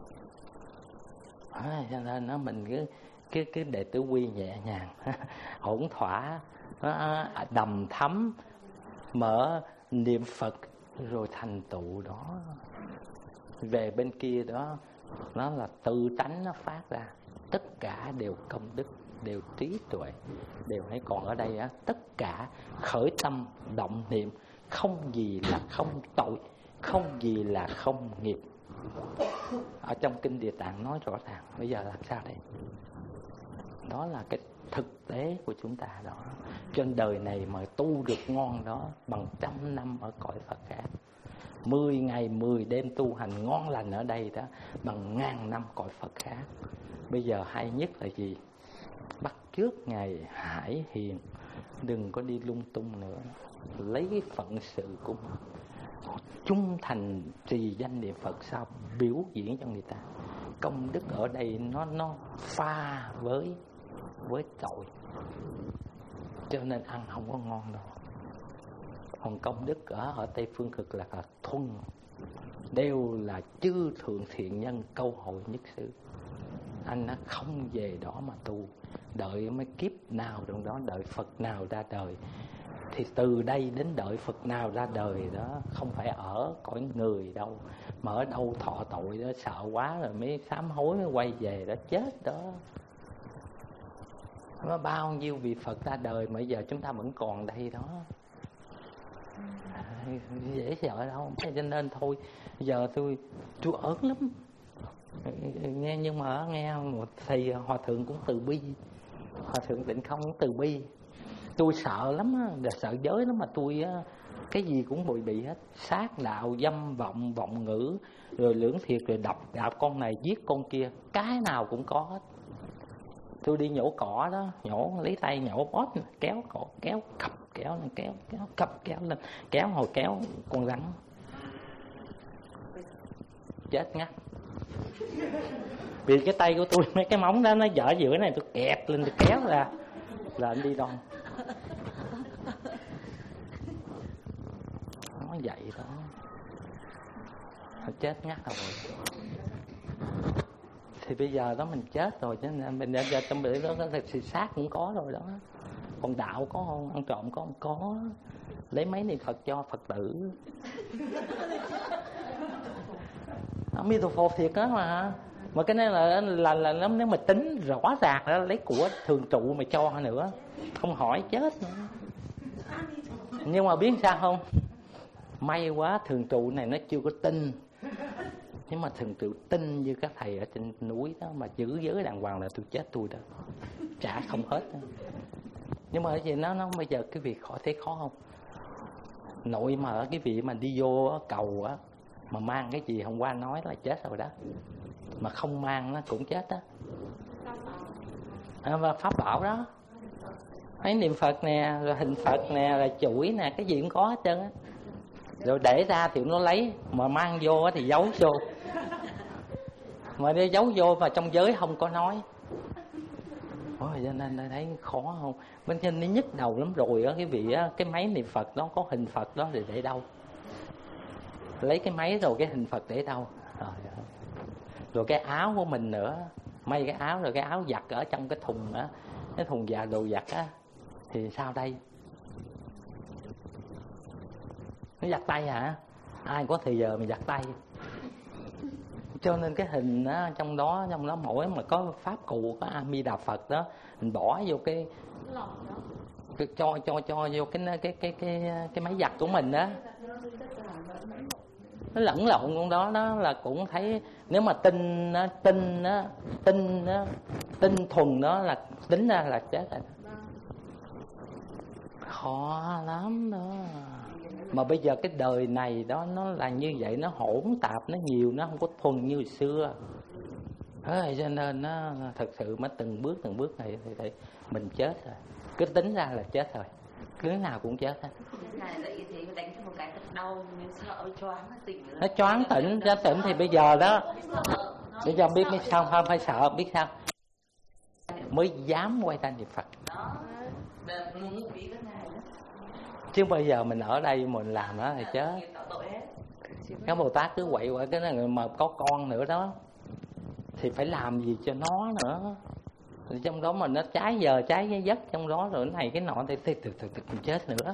À, cho nên nó mình cứ cái cái đệ tử quy nhẹ nhàng ổn thỏa, đầm thấm mở niệm Phật rồi thành tựu đó. Về bên kia đó nó là tự tánh nó phát ra, tất cả đều công đức, đều trí tuệ, đều hay còn ở đây á. Tất cả khởi tâm động niệm, không gì là không tội, không gì là không nghiệp. Ở trong kinh Địa Tạng nói rõ ràng. Bây giờ làm sao đây? Đó là cái thực tế của chúng ta đó. Trên đời này mà tu được ngon đó bằng trăm năm ở cõi Phật khác. Mười ngày mười đêm tu hành ngon lành ở đây đó bằng ngàn năm cõi Phật khác. Bây giờ hay nhất là gì? Bắt chước Ngài Hải Hiền, đừng có đi lung tung nữa, lấy phận sự của mình, trung thành trì danh niệm Phật, sao biểu diễn cho người ta. Công đức ở đây nó nó pha với với tội, cho nên ăn không có ngon đâu. Còn công đức ở ở Tây Phương Cực là, là thuần, đều là chư thượng thiện nhân câu hội nhất xứ. Anh nó không về đó mà tu, đợi mấy kiếp nào trong đó, đợi Phật nào ra đời, thì từ đây đến đợi Phật nào ra đời đó không phải ở cõi người đâu, mà ở đâu thọ tội đó, sợ quá rồi mới sám hối mới quay về đó, chết đó. Nó bao nhiêu vị Phật ra đời mà giờ chúng ta vẫn còn đây đó, à, dễ sợ đâu. Cho nên thôi giờ tôi tôi ớn lắm nghe, nhưng mà nghe một thầy hòa thượng cũng từ bi, hòa thượng Tịnh Không cũng từ bi. Tôi sợ lắm á, sợ giới lắm mà tôi á, cái gì cũng bụi bị hết, sát đạo, dâm vọng, vọng ngữ, rồi lưỡng thiệt, rồi đập đạp con này giết con kia, cái nào cũng có hết. Tôi đi nhổ cỏ đó, nhổ lấy tay nhổ bóp, kéo cỏ, kéo cặp kéo lên, kéo kéo cặp kéo lên, kéo hồi kéo con rắn chết ngắt. Vì cái tay của tôi, mấy cái móng đó nó dở giữa này, tôi kẹt lên tôi kéo ra là anh đi đâu. Nó vậy đó, nó chết ngắt rồi. Thì bây giờ đó mình chết rồi, cho nên mình giờ trong bể đó thì sát cũng có rồi đó. Còn đạo có không? Ăn trộm có không? Có. Lấy mấy niệm Phật cho Phật tử. Mi Tô Phật thiệt đó mà. Mà cái này là là là, là nếu mà tính rõ ràng đó, lấy của thường trụ mà cho nữa, không hỏi chết nữa. Nhưng mà biết sao không? May quá thường trụ này nó chưa có tin. Nhưng mà thường trụ tin như các thầy ở trên núi đó mà giữ giới đàng hoàng là tôi chết tôi đó, trả không hết đó. Nhưng mà cái gì nó nó bây giờ cái việc khỏi thấy khó không? Nội mà ở cái vị mà đi vô cầu á, mà mang cái gì hôm qua nói là chết rồi đó, mà không mang nó cũng chết đó. À, và pháp bảo đó, ấy niệm Phật nè, rồi hình Phật nè, rồi chuỗi nè, cái gì cũng có hết trơn á. Rồi để ra thì nó lấy, mà mang vô thì giấu vô, mà đi giấu vô mà trong giới không có nói. Ôi, cho nên thấy khó không? Bên trên nó nhức đầu lắm rồi á, cái vị á, cái máy niệm Phật đó có hình Phật đó thì để đâu? Lấy cái máy rồi cái hình Phật để đâu? Rồi, rồi cái áo của mình nữa, may cái áo rồi cái áo giặt ở trong cái thùng á, cái thùng già đồ giặt á, thì sao đây? Nó giặt tay hả? Ai có thời giờ mà giặt tay? Cho nên cái hình á, trong đó trong đó mỗi mà có pháp cụ có A Di Đà Phật đó, mình bỏ vô cái, cái cho cho cho vô cái cái cái cái cái máy giặt của mình đó, nó lẫn lộn con đó đó là cũng thấy. Nếu mà tinh á, tinh á, tinh á, tinh thuần đó là tính ra là chết rồi. Khó lắm đó. Mà bây giờ cái đời này đó nó là như vậy, nó hỗn tạp, nó nhiều, nó không có thuần như hồi xưa. Thế cho nên nó thật sự mới từng bước từng bước này thì, thì mình chết rồi. Cứ tính ra là chết rồi, cứ nào cũng chết hết. Nó choáng tỉnh, ra tỉnh thì bây giờ đó, bây giờ biết biết sao không phải sợ, biết sao mới dám quay ta niệm Phật. Chứ bây giờ mình ở đây mình làm đó thì chết. Các Bồ Tát cứ quậy quậy cái này mà có con nữa đó thì phải làm gì cho nó nữa. Thì trong đó mà nó trái giờ trái giấc trong đó rồi cái này cái nọ thì từ từ từ từ chết nữa.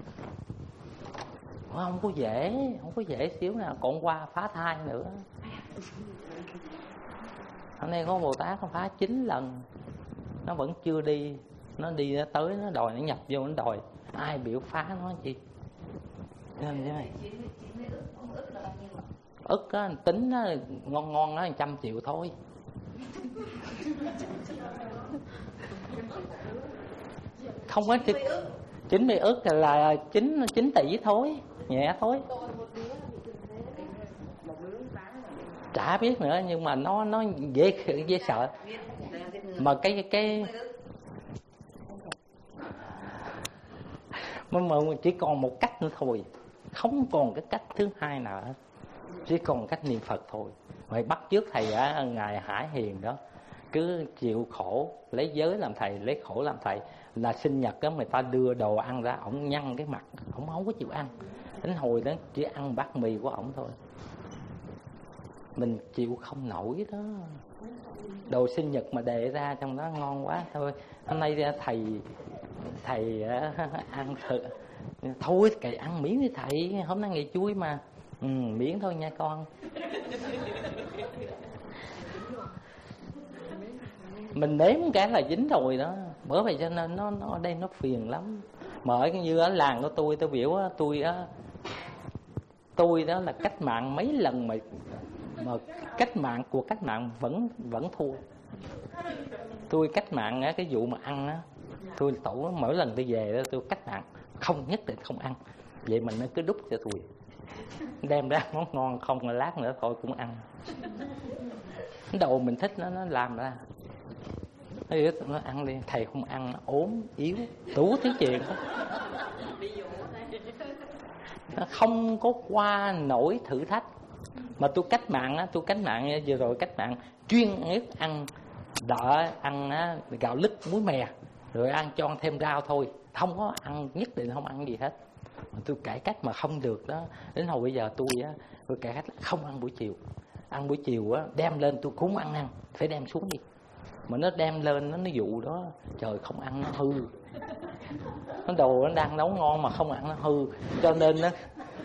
Không có dễ, không có dễ xíu nào, còn qua phá thai nữa. Hôm nay có Bồ Tát nó phá chín lần, nó vẫn chưa đi. Nó đi nó tới nó đòi, nó nhập vô nó đòi. Ai biểu phá nó chi? Nên thế này. Ức á, tính á, ngon ngon nó trăm triệu thôi. Không có chín mươi ức là chín chín tỷ thôi, nhẹ thôi. Chả biết nữa, nhưng mà nó nó dễ dễ sợ. Mà cái cái mà, mà chỉ còn một cách nữa thôi, không còn cái cách thứ hai nào hết, chỉ còn cách niệm Phật thôi. Mày bắt chước thầy á, ngài Hải Hiền đó, cứ chịu khổ, lấy giới làm thầy, lấy khổ làm thầy. Là sinh nhật á, người ta đưa đồ ăn ra, ổng nhăn cái mặt, ổng không có chịu ăn. Đến hồi đó chỉ ăn bát mì của ổng thôi. Mình chịu không nổi đó. Đồ sinh nhật mà đề ra trong đó ngon quá thôi. Hôm nay thầy thầy ăn thử thôi, cày ăn miếng đi thầy, hôm nay ngày chuối mà. Ừ, miếng thôi nha con. Mình nếm cái là dính rồi đó. Bởi vậy cho nên nó nó ở đây nó phiền lắm. Mà ở như ở làng của tôi, tôi biểu á, tôi á, tôi đó là cách mạng mấy lần mà mà cách mạng của cách mạng vẫn vẫn thua. Tôi cách mạng á, cái vụ mà ăn á, tôi tổ mỗi lần tôi về đó tôi cách mạng không, nhất định không ăn. Vậy mình nó cứ đút cho tôi, đem ra món ngon không là lát nữa thôi cũng ăn. Đồ mình thích nó nó làm ra. Nó ăn đi, thầy không ăn, nó ốm, yếu, đủ thứ chuyện đó. Nó không có qua nổi thử thách. Mà tôi cách mạng á, tôi cách mạng vừa rồi cách mạng chuyên nhất ăn đỡ ăn á, gạo lứt muối mè, rồi ăn cho thêm rau thôi, không có ăn, nhất định không ăn gì hết. Mà tôi cải cách mà không được đó. Đến hồi bây giờ tôi á, tôi cải cách không ăn buổi chiều. Ăn buổi chiều á, đem lên tôi cũng ăn ăn, phải đem xuống đi. Mà nó đem lên nó nó dụ đó, trời không ăn nó hư. Nó đồ nó đang nấu ngon mà không ăn nó hư, cho nên nó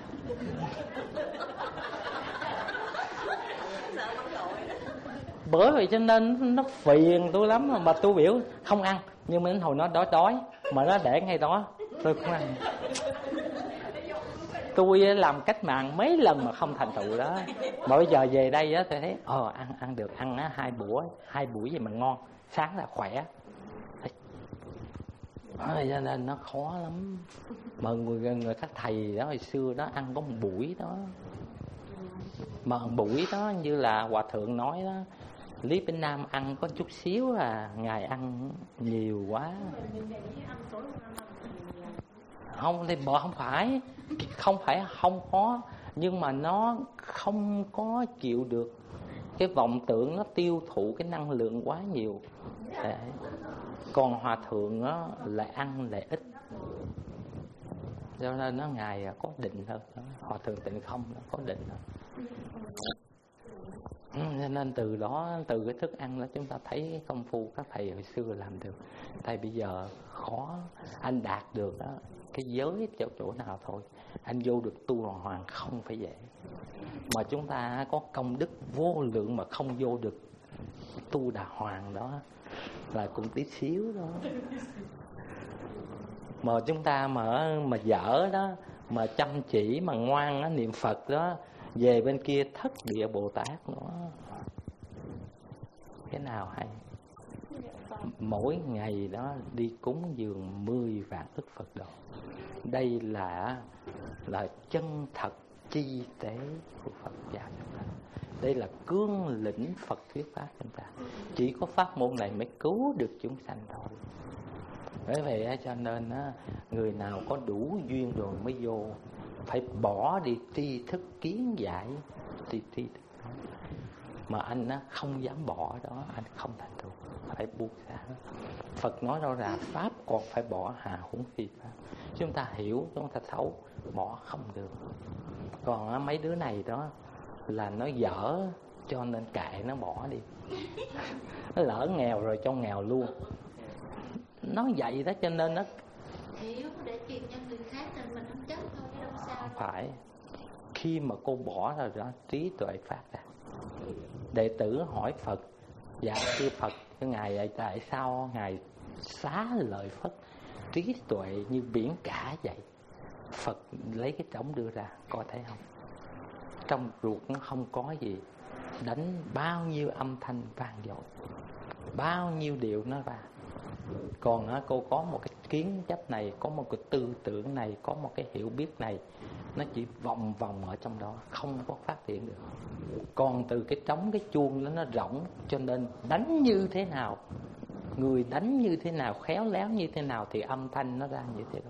bởi vậy cho nên nó phiền tôi lắm. Mà tôi biểu không ăn, nhưng mà đến hồi nó đói đói mà nó để ngay đó tôi không ăn. Tôi làm cách mạng mấy lần mà không thành tựu đó. Mà bây giờ về đây á, tôi thấy ờ ăn ăn được, ăn á hai bữa hai buổi gì mà ngon, sáng là khỏe. Bởi cho nên nó khó lắm. Mà người, người các thầy đó hồi xưa đó ăn có một buổi đó, mà buổi đó như là hòa thượng nói đó, Lý Bỉnh Nam ăn có chút xíu à, ngài ăn nhiều quá. Không thì bỏ không phải không phải không có, nhưng mà nó không có chịu được cái vọng tưởng, nó tiêu thụ cái năng lượng quá nhiều. Đấy. Còn hòa thượng đó lại ăn lại ít, cho nên nó ngài có định hơn. Hòa thượng Tịnh Không nó có định hơn. Cho nên từ đó, từ cái thức ăn đó chúng ta thấy cái công phu các thầy hồi xưa làm được. Thầy bây giờ khó, anh đạt được đó, cái giới chỗ chỗ nào thôi, anh vô được tu đàng hoàng không phải dễ. Mà chúng ta có công đức vô lượng mà không vô được tu đàng hoàng đó là cũng tí xíu đó. Mà chúng ta mà mà dở đó, mà chăm chỉ mà ngoan đó, niệm Phật đó, về bên kia thất địa Bồ Tát nữa. Cái nào hay? Mỗi ngày đó đi cúng dường mười vạn ức Phật độ. Đây là là chân thật chi tế của Phật giáo chúng ta. Đây là cương lĩnh Phật thuyết pháp chúng ta. Chỉ có pháp môn này mới cứu được chúng sanh thôi. Bởi vậy cho nên người nào có đủ duyên rồi mới vô, phải bỏ đi tri thức kiến giải, tri tri thức đó. Mà anh á, không dám bỏ đó, anh không thành tựu, phải buông ra. Phật nói đâu là pháp còn phải bỏ, hà huống phi pháp. Chúng ta hiểu, chúng ta thấu, bỏ không được. Còn á, mấy đứa này đó là nó dở, cho nên kệ nó bỏ đi. Nó lỡ nghèo rồi cho nghèo luôn. Nó vậy đó, cho nên nó hiểu để truyền cho người khác, nên mình không chấp thôi chứ đâu sao. Không phải. Khi mà cô bỏ ra đó, trí tuệ phát ra. Đệ tử hỏi Phật, Dạ thưa Phật, cái Ngài ấy tại sao Ngài xá lợi Phất trí tuệ như biển cả vậy? Phật lấy cái trống đưa ra, có thấy không? Trong ruột nó không có gì, đánh bao nhiêu âm thanh vang dội, bao nhiêu điệu nó ra. Còn á, cô có một cái kiến chấp này, có một cái tư tưởng này, có một cái hiểu biết này, nó chỉ vòng vòng ở trong đó, không có phát triển được. Còn từ cái trống, cái chuông đó nó rỗng, cho nên đánh như thế nào, người đánh như thế nào, khéo léo như thế nào thì âm thanh nó ra như thế đó.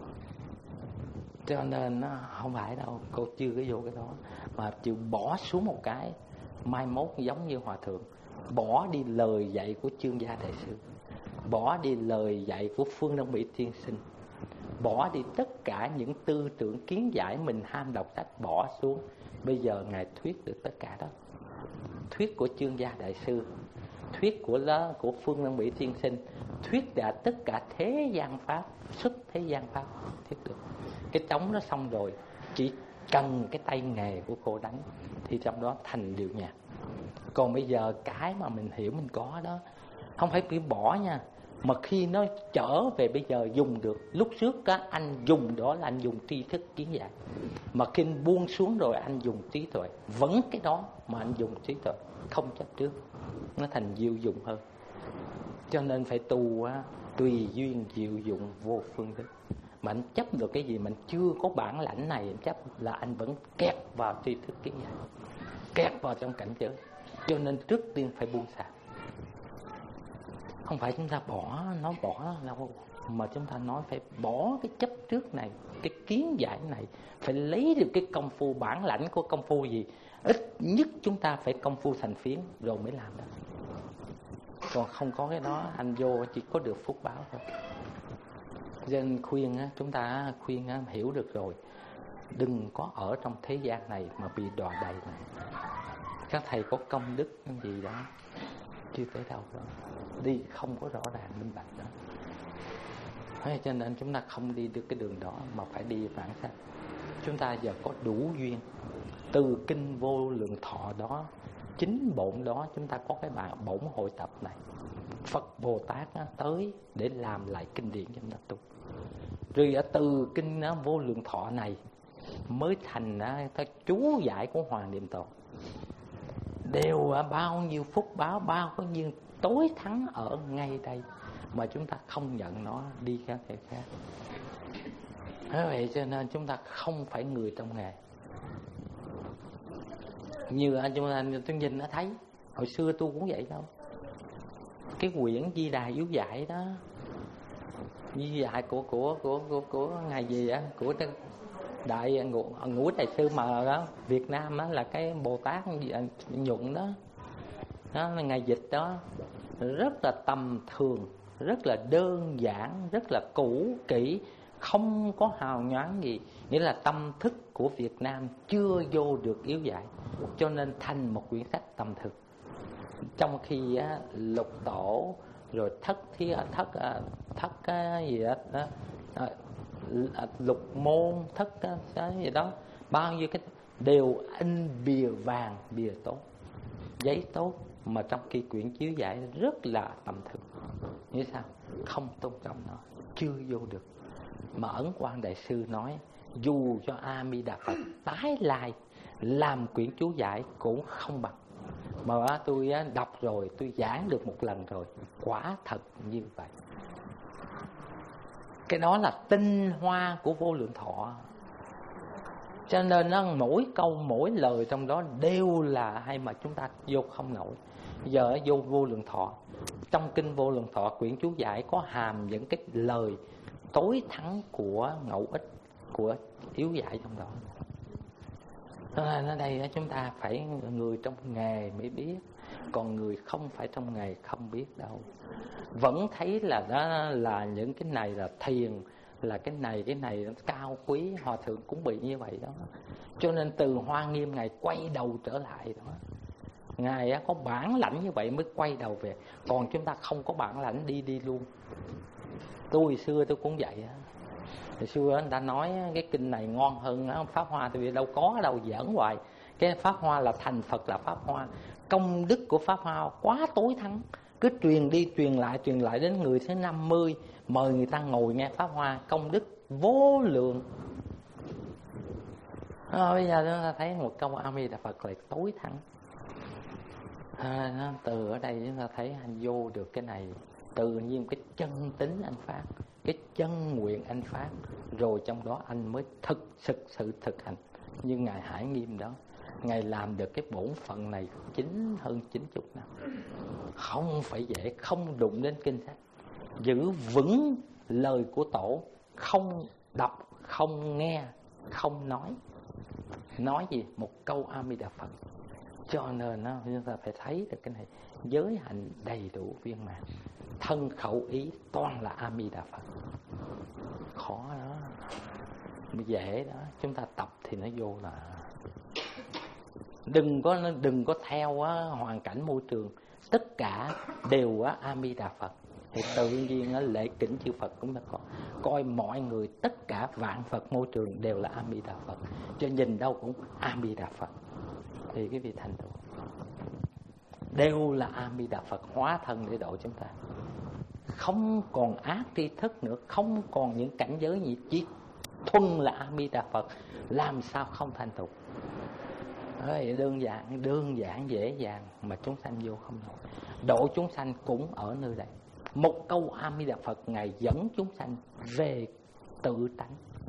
Cho nên nó không phải đâu, cô chưa có vô cái đó, mà chịu bỏ xuống một cái, mai mốt giống như Hòa Thượng, bỏ đi lời dạy của Chương Gia Đại Sư, bỏ đi lời dạy của Phương Đông Mỹ Tiên Sinh, bỏ đi tất cả những tư tưởng kiến giải mình ham đọc sách, bỏ xuống. Bây giờ Ngài thuyết được tất cả đó. Thuyết của Chương Gia Đại Sư, thuyết của lá, của Phương Đông Mỹ Tiên Sinh, thuyết đã tất cả thế gian pháp, xuất thế gian pháp thuyết được. Cái trống nó xong rồi, chỉ cần cái tay nghề của cô đánh thì trong đó thành điệu nhạc. Còn bây giờ cái mà mình hiểu mình có đó, không phải bị bỏ nha, mà khi nó trở về bây giờ dùng được. Lúc trước á, anh dùng đó là anh dùng tri thức kiến giải, mà khi buông xuống rồi anh dùng trí tuệ. Vẫn cái đó mà anh dùng trí tuệ, không chấp trước, nó thành diệu dụng hơn. Cho nên phải tu á, tùy duyên diệu dụng vô phương thức. Mà anh chấp được cái gì mình chưa có bản lãnh này, anh chấp là anh vẫn kẹt vào tri thức kiến giải, kẹt vào trong cảnh giới. Cho nên trước tiên phải buông xả. Không phải chúng ta bỏ, nói bỏ đâu, mà chúng ta nói phải bỏ cái chấp trước này, cái kiến giải này, phải lấy được cái công phu bản lãnh của công phu gì. Ít nhất chúng ta phải công phu thành phiến rồi mới làm đó. Còn không có cái đó, anh vô chỉ có được phúc báo thôi. Nên khuyên á, chúng ta khuyên á, hiểu được rồi, đừng có ở trong thế gian này mà bị đọa đầy này. Các thầy có công đức gì đó chưa tới đâu đó, đi không có rõ ràng minh bạch đó. Thế cho nên chúng ta không đi được cái đường đó, mà phải đi bản sắc. Chúng ta giờ có đủ duyên, từ kinh Vô Lượng Thọ đó, chính bổn đó, chúng ta có cái bản bổn hội tập này. Phật Bồ Tát á, tới để làm lại kinh điển cho chúng ta tu. Rồi ở từ kinh á, Vô Lượng Thọ này mới thành á, cái chú giải của Hoàng Niệm Tổ. Đều ở bao nhiêu phúc báo, bao nhiêu tối thắng ở ngay đây, mà chúng ta không nhận nó, đi các cái khác. Thế vậy cho nên chúng ta không phải người trong nghề. Như anh chúng ta tôi nhìn đã thấy, hồi xưa tôi cũng vậy đâu. Cái quyển Di Đà Yếu Giải đó, Di Giải của của của của, của ngài gì á, của đại ngũ, ngũ đại sư mà đó, Việt Nam á, là cái Bồ Tát nhuận đó, đó là ngài dịch đó, rất là tầm thường, rất là đơn giản, rất là cũ kỹ, không có hào nhoáng gì. Nghĩa là tâm thức của Việt Nam chưa vô được Yếu Giải, cho nên thành một quyển sách tầm thường. Trong khi á, Lục Tổ rồi thất thi thất thất cái gì đó, đó Lục Môn thất cái gì đó, bao nhiêu cái đều in bìa vàng, bìa tốt, giấy tốt, mà trong khi quyển chiếu giải rất là tầm thường. Như sao? Không tôn trọng nó, chưa vô được. Mà Ấn Quang Đại Sư nói, dù cho A Di Đà Phật tái lai làm quyển chú giải cũng không bằng. Mà tôi đọc rồi, tôi giảng được một lần rồi, quả thật như vậy. Cái đó là tinh hoa của Vô Lượng Thọ. Cho nên nó mỗi câu mỗi lời trong đó đều là hay, mà chúng ta vô không nổi. Giờ vô Vô Lượng Thọ, trong kinh Vô Lượng Thọ quyển chú giải có hàm những cái lời tối thắng của ngẫu ích, của yếu giải trong đó. Nên ở đây chúng ta phải người trong nghề mới biết, còn người không phải trong nghề không biết đâu. Vẫn thấy là đó là những cái này là thiền, là cái này cái này nó cao quý. Hòa Thượng cũng bị như vậy đó. Cho nên từ Hoa Nghiêm Ngài quay đầu trở lại đó. Ngài có bản lãnh như vậy mới quay đầu về. Còn chúng ta không có bản lãnh đi đi luôn. Tôi hồi xưa tôi cũng vậy á. Hồi xưa người ta nói cái kinh này ngon hơn Pháp Hoa, tôi đâu có đâu, giỡn hoài. Cái Pháp Hoa là thành Phật là Pháp Hoa, công đức của Pháp Hoa quá tối thắng, cứ truyền đi truyền lại truyền lại đến người thứ năm mươi, mời người ta ngồi nghe Pháp Hoa, công đức vô lượng. À, bây giờ chúng ta thấy một câu A Di Đà Phật là tối thắng. À, từ ở đây chúng ta thấy anh vô được cái này, tự nhiên cái chân tính anh phát, cái chân nguyện anh phát, rồi trong đó anh mới thực thực sự thực hành. Như Ngài Hải Nghiêm đó, Ngài làm được cái bổn phận này chín hơn chín chục năm. Không phải dễ, không đụng đến kinh sách, giữ vững lời của Tổ, không đọc, không nghe, không nói. Nói gì? Một câu A Di Đà Phật. Cho nên đó, chúng ta phải thấy được cái này, giới hạnh đầy đủ viên mãn, thân khẩu ý toàn là A Di Đà Phật. Khó đó, dễ đó, chúng ta tập thì nó vô là. Đừng có đừng có theo á, hoàn cảnh môi trường, tất cả đều á, A Di Đà Phật. Thì tự nhiên á, lễ kính chư Phật cũng đã có. Coi mọi người, tất cả vạn Phật môi trường đều là A Di Đà Phật, cho nhìn đâu cũng A Di Đà Phật. Thì cái vị thành tựu đều là A Di Đà Phật hóa thân để độ chúng ta. Không còn ác tri thức nữa, không còn những cảnh giới gì, chỉ thuần là A Di Đà Phật, làm sao không thành tựu. Đơn giản, đơn giản dễ dàng mà chúng sanh vô không nổi. Độ chúng sanh cũng ở nơi đây. Một câu A Di Đà Phật Ngài dẫn chúng sanh về tự tánh.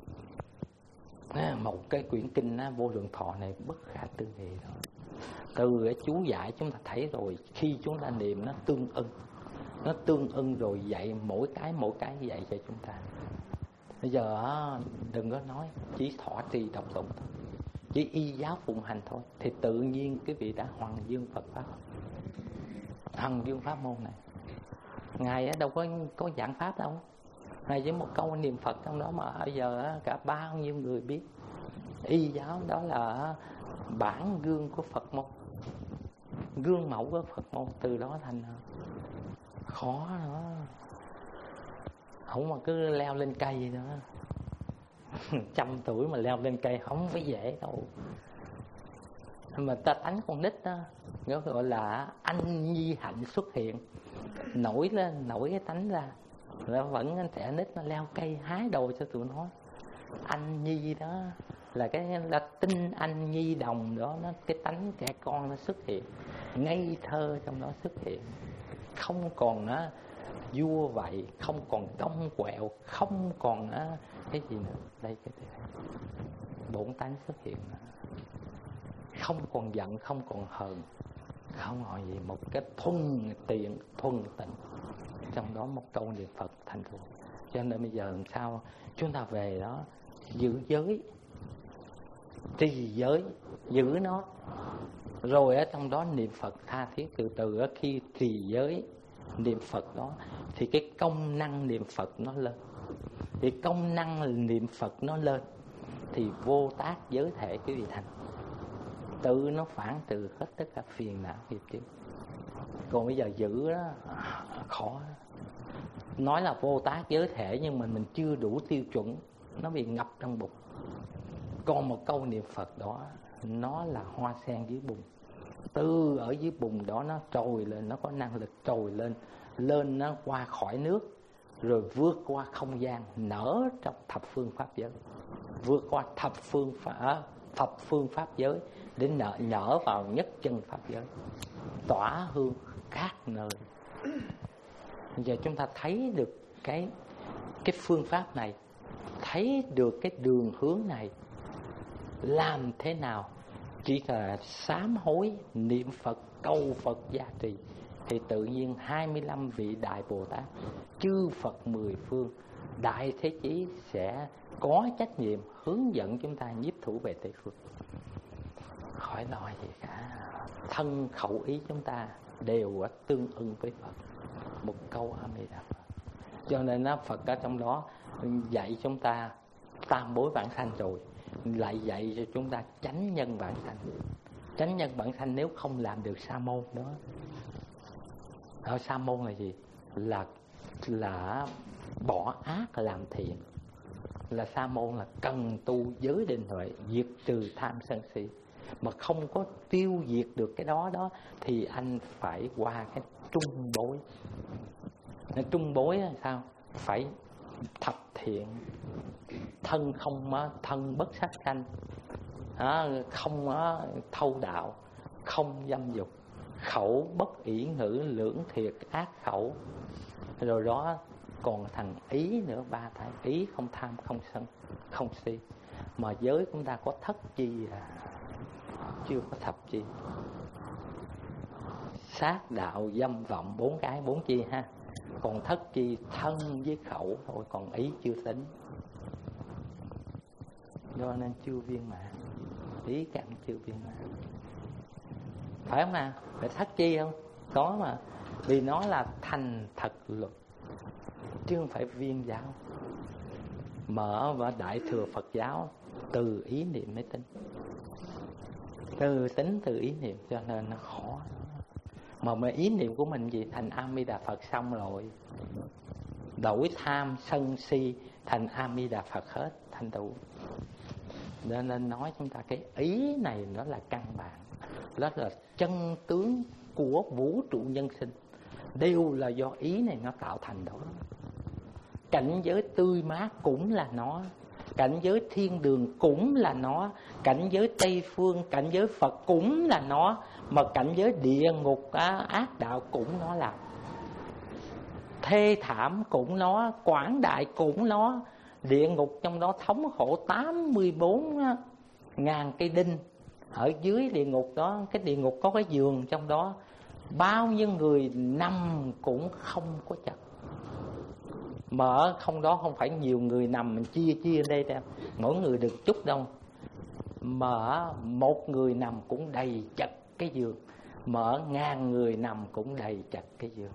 Một cái quyển kinh á, Vô Lượng Thọ này bất khả tư nghị rồi. Từ cái chú giải chúng ta thấy rồi, khi chúng ta niệm nó tương ưng, nó tương ưng rồi dạy mỗi cái mỗi cái dạy cho chúng ta. Bây giờ á, đừng có nói chỉ thọ trì độc tụng thôi, chỉ y giáo phụng hành thôi, thì tự nhiên cái vị đã hoàng dương Phật pháp, hoàng dương pháp môn này. Ngài đâu có có giảng pháp đâu, Ngài với một câu niệm Phật trong đó mà bây giờ cả bao nhiêu người biết. Y giáo đó là bản gương của Phật môn, gương mẫu của Phật môn, từ đó thành khó nữa. Không mà cứ leo lên cây nữa, trăm tuổi mà leo lên cây không phải dễ đâu. Mà ta tánh con nít đó, nó gọi là anh nhi hạnh xuất hiện, nổi lên, nổi cái tánh ra. Nó vẫn anh trẻ nít nó leo cây hái đồ cho tụi nó. Anh nhi đó là cái là tinh anh nhi đồng đó, nó cái tánh trẻ con nó xuất hiện, ngây thơ trong đó xuất hiện, không còn nó vua vậy, không còn cong quẹo, không còn á cái gì nữa. Đây cái bổn tánh xuất hiện nữa. Không còn giận, không còn hờn, không hỏi gì, một cái thuần tiện, thuần tịnh. Trong đó một câu niệm Phật thành tựu. Cho nên bây giờ làm sao chúng ta về đó giữ giới, trì giới, giữ nó, rồi ở trong đó niệm Phật tha thiết. Từ từ ở khi trì giới niệm Phật đó thì cái công năng niệm Phật nó lên, thì công năng niệm Phật nó lên thì vô tác giới thể cái vị thành, tự nó phản trừ hết tất cả phiền não nghiệp chướng. Còn bây giờ giữ đó khó. Nói là vô tác giới thể nhưng mà mình chưa đủ tiêu chuẩn, nó bị ngập trong bụng. Còn một câu niệm Phật đó, nó là hoa sen dưới bùn, từ ở dưới bùn đó nó trồi lên, nó có năng lực trồi lên, lên nó qua khỏi nước, rồi vượt qua không gian, nở trong thập phương pháp giới, vượt qua thập phương pháp, thập phương pháp giới để nở, nở vào nhất chân pháp giới, tỏa hương các nơi. Giờ chúng ta thấy được cái cái phương pháp này, thấy được cái đường hướng này, làm thế nào? Chỉ là sám hối, niệm Phật, cầu Phật gia trì, thì tự nhiên hai mươi lăm vị Đại Bồ Tát, chư Phật mười phương, Đại Thế Chí sẽ có trách nhiệm hướng dẫn chúng ta nhiếp thủ về Tây Phương. Khỏi lo gì cả. Thân khẩu ý chúng ta đều tương ưng với Phật. Một câu A Di Đà Phật. Cho nên đó, Phật ở trong đó dạy chúng ta tam bối vãng sanh rồi, lại dạy cho chúng ta chánh nhân vãng sanh. Chánh nhân vãng sanh nếu không làm được sa môn đó. Ở sa môn là gì? Là là bỏ ác làm thiện. Là sa môn là cần tu giới định huệ, diệt trừ tham sân si. mà không có tiêu diệt được cái đó đó thì anh phải qua cái trung bối. Nên trung bối là sao? Phải thập thiện, thân không thân bất sát sanh, không thâu đạo, không dâm dục, khẩu bất ỷ ngữ, lưỡng thiệt ác khẩu. Rồi đó còn thằng ý nữa, ba thằng ý: không tham, không sân, không si. Mà giới chúng ta có thất chi à, chưa có thập chi. Sát đạo dâm vọng bốn cái, bốn chi ha. Còn thất chi thân với khẩu thôi, còn ý chưa tính. Do nên chưa viên mãn, ý cạn chưa viên mãn. Phải không nào? Phải thất chi không? Có mà. Vì nó là thành thật luật, chứ không phải viên giáo. Mở và Đại Thừa Phật giáo từ ý niệm mới tính, từ tính từ ý niệm, cho nên nó khó. Mà mà ý niệm của mình gì? Thành A Di Đà Phật xong rồi, đổi tham sân si thành A Di Đà Phật hết, thành tựu. Nên nên nói chúng ta cái ý này nó là căn bản, đó là chân tướng của vũ trụ nhân sinh, đều là do ý này nó tạo thành đó. Cảnh giới tươi mát cũng là nó, cảnh giới thiên đường cũng là nó, cảnh giới Tây Phương, cảnh giới Phật cũng là nó, mà cảnh giới địa ngục á, ác đạo cũng nó làm. Thê thảm cũng nó, quảng đại cũng nó. Địa ngục trong đó thống khổ tám mươi bốn ngàn cây đinh. Ở dưới địa ngục đó, cái địa ngục có cái giường trong đó, bao nhiêu người nằm cũng không có chật. Mà ở không đó không phải nhiều người nằm mình chia chia đây đâu, mỗi người được chút đâu. Mà một người nằm cũng đầy chật cái giường, mà ngàn người nằm cũng đầy chật cái giường.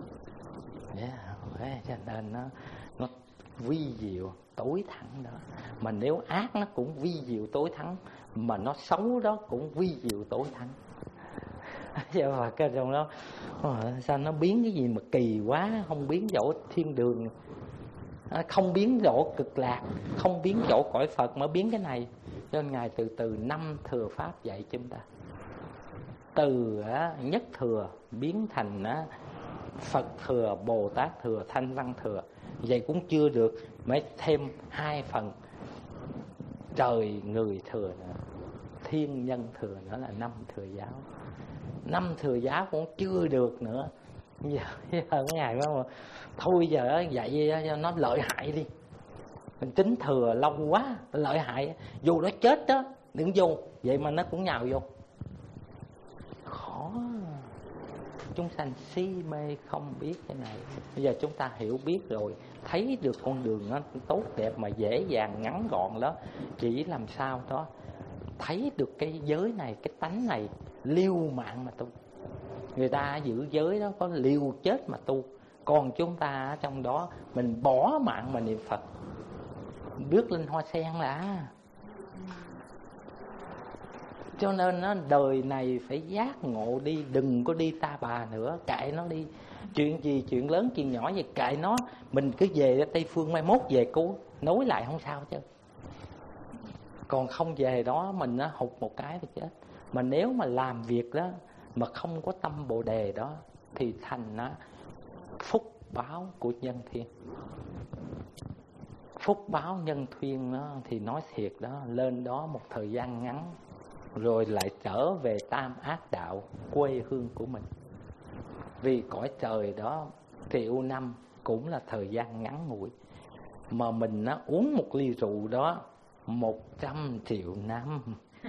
Yeah, cho nên nó nó vi diệu tối thắng đó. Mà nếu ác nó cũng vi diệu tối thắng, mà nó xấu đó cũng vi diệu tối thắng. Giờ mà cái trong đó sao nó biến cái gì mà kỳ quá, không biến chỗ thiên đường, không biến chỗ cực lạc, không biến chỗ cõi Phật, mà biến cái này. Cho nên Ngài từ từ năm thừa pháp dạy chúng ta, từ nhất thừa biến thành Phật thừa, Bồ Tát thừa, Thanh Văn thừa. Vậy cũng chưa được, mới thêm hai phần trời người thừa nữa, thiên nhân thừa nữa, là năm thừa giáo. Năm thừa giáo cũng chưa được nữa. Giờ, giờ cái ngày đó thôi giờ dạy cho nó lợi hại đi, mình tính thừa lâu quá lợi hại, dù nó chết đó đừng vô, vậy mà nó cũng nhào vô. Khó. Chúng sanh si mê không biết cái này. Bây giờ chúng ta hiểu biết rồi, thấy được con đường nó tốt đẹp mà dễ dàng ngắn gọn đó. Chỉ làm sao đó thấy được cái giới này, cái tánh này, liều mạng mà tu. Người ta giữ giới đó có liều chết mà tu, còn chúng ta trong đó mình bỏ mạng mà niệm Phật, bước lên hoa sen là. Cho nên nó đời này phải giác ngộ đi, đừng có đi ta bà nữa, kệ nó đi. Chuyện gì, chuyện lớn, chuyện nhỏ gì kệ nó. Mình cứ về Tây Phương, mai mốt về cứu, nối lại không sao chứ. Còn không về đó mình nó hụt một cái thì chết. Mà nếu mà làm việc đó mà không có tâm Bồ Đề đó thì thành nó phúc báo của nhân thiên. Phúc báo nhân thiên đó thì nói thiệt đó, lên đó một thời gian ngắn rồi lại trở về tam ác đạo, quê hương của mình. Vì cõi trời đó triệu năm cũng là thời gian ngắn ngủi, mà mình nó uống một ly rượu đó một trăm triệu năm.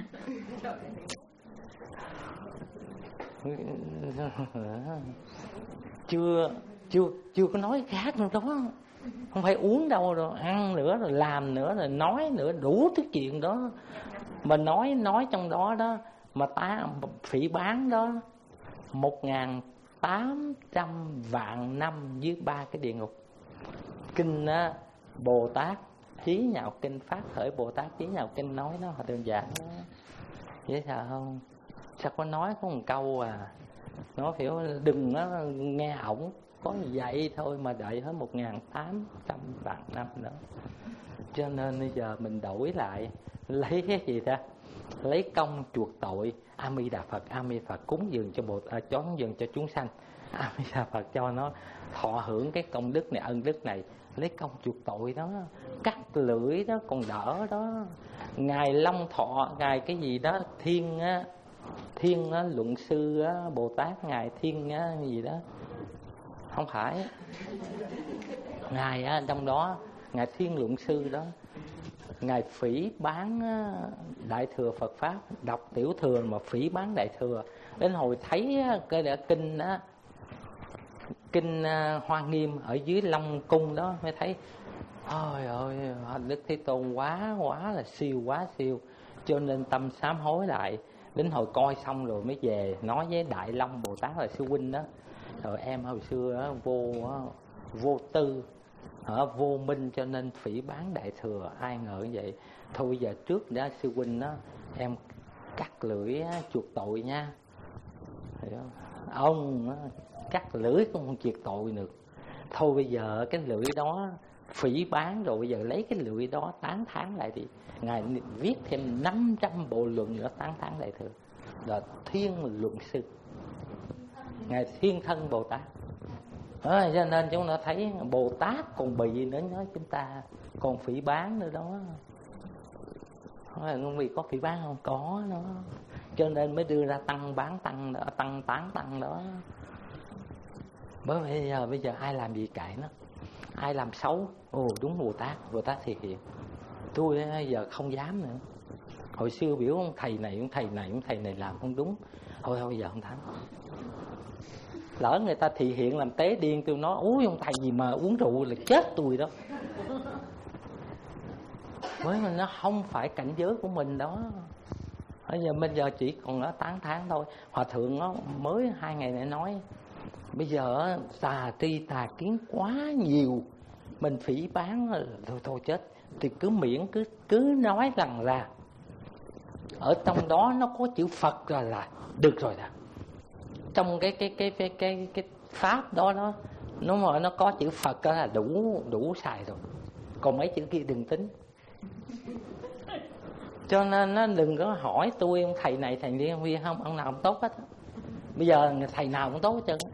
chưa chưa chưa có nói khác nữa đó, không phải uống đâu, rồi ăn nữa, rồi làm nữa, rồi nói nữa, đủ thứ chuyện đó. Mà nói nói trong đó đó mà ta phỉ bán đó một ngàn tám trăm vạn năm với ba cái địa ngục. Kinh á, Bồ Tát Chí Nhạo Kinh, phát khởi Bồ Tát Chí Nhạo Kinh nói nó là đơn giản đó. Dễ sợ không? Sao có nói có một câu à, nói kiểu đừng nó nghe ổng, có vậy thôi mà đợi hết một ngàn tám trăm vạn năm nữa. Cho nên bây giờ mình đổi lại, lấy cái gì ta? lấy công chuộc tội. A Di Đà Phật, A Di Đà Phật cúng dường cho Bồ Tát, cúng dường cho chúng sanh. A Di Đà Phật cho nó thọ hưởng cái công đức này, ân đức này, lấy công chuộc tội đó, cắt lưỡi đó còn đỡ đó. Ngài Long Thọ, ngài cái gì đó Thiên á, Thiên á, Luận Sư á, Bồ Tát ngài Thiên á, gì đó, không phải ngài á, trong đó ngài Thiên Luận Sư đó, ngài phỉ bán á, Đại Thừa Phật Pháp, đọc Tiểu Thừa mà phỉ bán Đại Thừa. Đến hồi thấy á, cái đã kinh á, kinh uh, Hoa Nghiêm ở dưới Long Cung đó mới thấy, ôi ơi Đức Thế Tôn quá quá là siêu, quá siêu, cho nên tâm sám hối lại. Đến hồi coi xong rồi mới về nói với Đại Long Bồ Tát là sư huynh đó, rồi em hồi xưa đó, vô vô tư ở vô minh cho nên phỉ bán Đại Thừa, ai ngờ như vậy. Thôi bây giờ trước đã sư huynh đó, em cắt lưỡi chuộc tội nha. Ông đó, cắt lưỡi cũng không triệt tội được. Thôi bây giờ cái lưỡi đó phỉ bán rồi, bây giờ lấy cái lưỡi đó tán thán lại đi. Ngài viết thêm năm trăm bộ luận nữa tán thán Đại Thừa, là Thiên Luận Sư, ngài Thiên Thân Bồ Tát. Đó, cho nên chúng ta thấy Bồ Tát còn bị nữa, nói chúng ta còn phỉ bán nữa đó. Vì có phỉ bán không? Có đó. Cho nên mới đưa ra tăng bán tăng đó, tăng tán tăng đó. Bởi vì bây giờ, bây giờ ai làm gì cãi nó, ai làm xấu, ồ đúng Bồ Tát, Bồ Tát thiệt hiện. Tôi giờ không dám nữa. Hồi xưa biểu ông thầy này, ông thầy này, ông thầy này làm không đúng, thôi thôi bây giờ không thắng. Lỡ người ta thị hiện làm tế điên, tôi nói úi ông thầy gì mà uống rượu là chết tôi đó. Bởi vì nó không phải cảnh giới của mình đó. Bây giờ bây giờ chỉ còn nó tán thán thôi. Hòa thượng nó mới hai ngày này nói, bây giờ tà tri tà kiến quá nhiều, mình phỉ bán thôi thôi chết, thì cứ miễn cứ cứ nói rằng là ở trong đó nó có chữ Phật rồi là được rồi đó. Trong cái cái cái cái cái cái pháp đó nó nó mà nó có chữ Phật đó là đủ đủ xài rồi. Còn mấy chữ kia đừng tính. Cho nên nó đừng có hỏi tôi ông thầy này thầy kia không, ông nào cũng tốt hết. Bây giờ thầy nào cũng tốt hết trơn.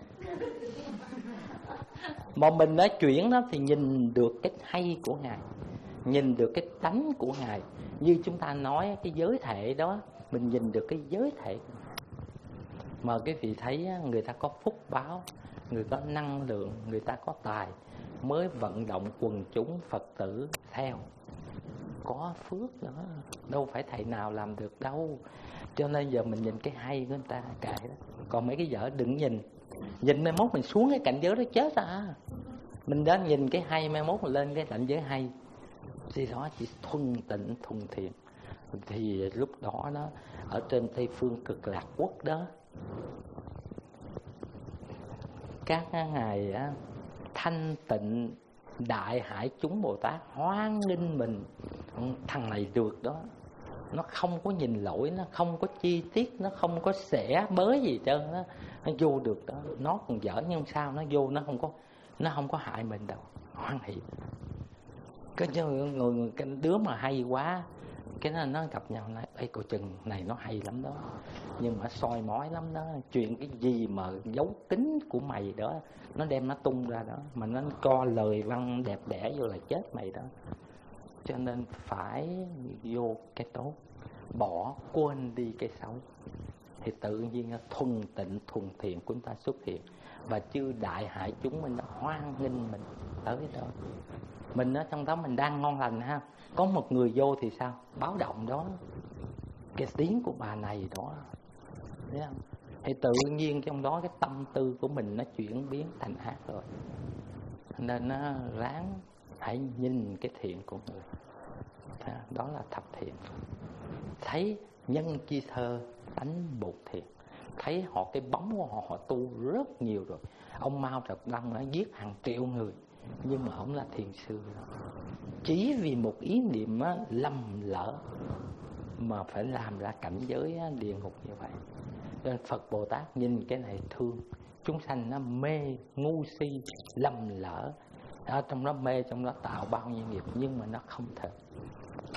Mà mình nói chuyện đó thì nhìn được cái hay của Ngài, nhìn được cái tánh của Ngài. Như chúng ta nói cái giới thể đó, mình nhìn được cái giới thể. Mà cái vị thấy người ta có phúc báo, người ta có năng lượng, người ta có tài, mới vận động quần chúng Phật tử theo. Có phước nữa, đâu phải thầy nào làm được đâu. Cho nên giờ mình nhìn cái hay của người ta kệ đó. Còn mấy cái dở đừng nhìn. Nhìn mai mốt mình xuống cái cảnh giới đó chết à. Mình đã nhìn cái hay, mai mốt mình lên cái cảnh giới hay thì đó chỉ thuần tịnh thuần thiện. Thì lúc đó nó ở trên Tây Phương Cực Lạc Quốc đó, các ngài á, thanh tịnh đại hải chúng Bồ Tát hoan nghênh mình. Thằng này được đó, nó không có nhìn lỗi, nó không có chi tiết, nó không có xẻ bới gì trơn đó, nó vô được đó. Nó còn dở nhưng sao nó vô, nó không có nó không có hại mình đâu, hoan hỷ. Cái người, người cái đứa mà hay quá, cái nó nó gặp nhau nói ê cô chừng này nó hay lắm đó, nhưng mà soi mói lắm đó, chuyện cái gì mà giấu kín của mày đó nó đem nó tung ra đó, mà nó co lời văn đẹp đẽ vô là chết mày đó. Cho nên phải vô cái tốt, bỏ quên đi cái xấu, thì tự nhiên thuần tịnh thuần thiện của chúng ta xuất hiện, và chư đại hải chúng mình nó hoan nghênh mình tới đó. Mình ở trong đó mình đang ngon lành ha, có một người vô thì sao? Báo động đó, cái tiếng của bà này đó, thấy không? Thì tự nhiên trong đó cái tâm tư của mình nó chuyển biến thành ác rồi. Nên nó ráng hãy nhìn cái thiện của người. Đó là thập thiện. Thấy nhân chi thơ tánh bột thiện, thấy họ cái bóng của họ, họ tu rất nhiều rồi. Ông Mao Trạch Đông đã giết hàng triệu người, nhưng mà ông là thiền sư đó. Chỉ vì một ý niệm á, lầm lỡ mà phải làm ra cảnh giới á, địa ngục như vậy. Nên Phật Bồ Tát nhìn cái này thương. Chúng sanh nó mê, ngu si, lầm lỡ, ở trong đó mê, trong đó tạo bao nhiêu nghiệp, nhưng mà nó không thể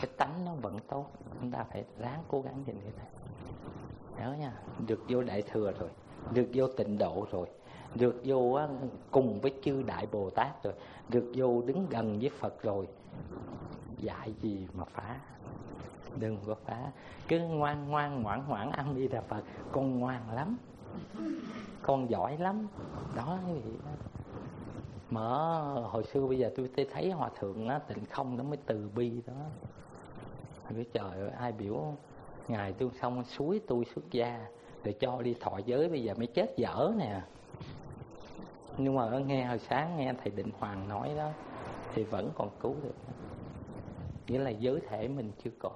cái tánh nó vẫn tốt. Chúng ta phải ráng cố gắng như thế. Nhớ nha, được vô Đại Thừa rồi, được vô Tịnh Độ rồi, được vô cùng với chư Đại Bồ Tát rồi, được vô đứng gần với Phật rồi, dạy gì mà phá. Đừng có phá. Cứ ngoan ngoan ngoãn ngoãn ăn đi là Phật. Con ngoan lắm, con giỏi lắm. Đó quý vị. Mở hồi xưa bây giờ tôi thấy hòa thượng á, Tịnh Không nó mới từ bi đó. Tôi trời ơi, ai biểu ngày tôi xong suối tôi xuất gia để cho đi thọ giới, bây giờ mới chết dở nè. Nhưng mà nghe hồi sáng nghe thầy Định Hoàng nói đó thì vẫn còn cứu được. Nghĩa là giới thể mình chưa có.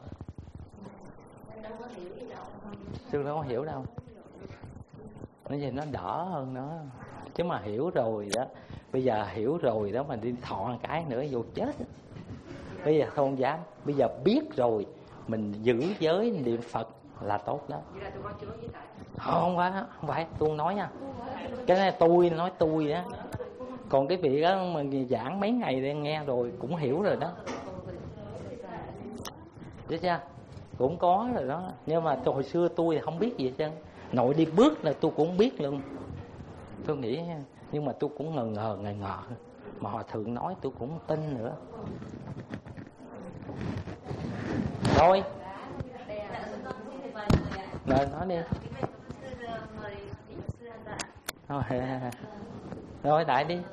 Sư đâu có hiểu đâu. Nói gì nó đỡ hơn nó. Chứ mà hiểu rồi đó, bây giờ hiểu rồi đó mà đi thọ một cái nữa vô chết. Bây giờ không dám. Bây giờ biết rồi mình giữ giới niệm Phật là tốt đó. Không phải, không phải, tôi nói nha. Cái này tôi nói tôi đó. Còn cái việc đó mà giảng mấy ngày để nghe rồi cũng hiểu rồi đó. Biết chưa? Cũng có rồi đó. Nhưng mà hồi xưa tôi không biết gì hết trơn. Nội đi bước là tôi cũng biết luôn. Tôi nghĩ, nhưng mà tôi cũng ngờ ngờ ngờ ngờ. Mà hòa thượng nói tôi cũng tin nữa. Thôi. Rồi nói đi. Rồi, rồi đại đi.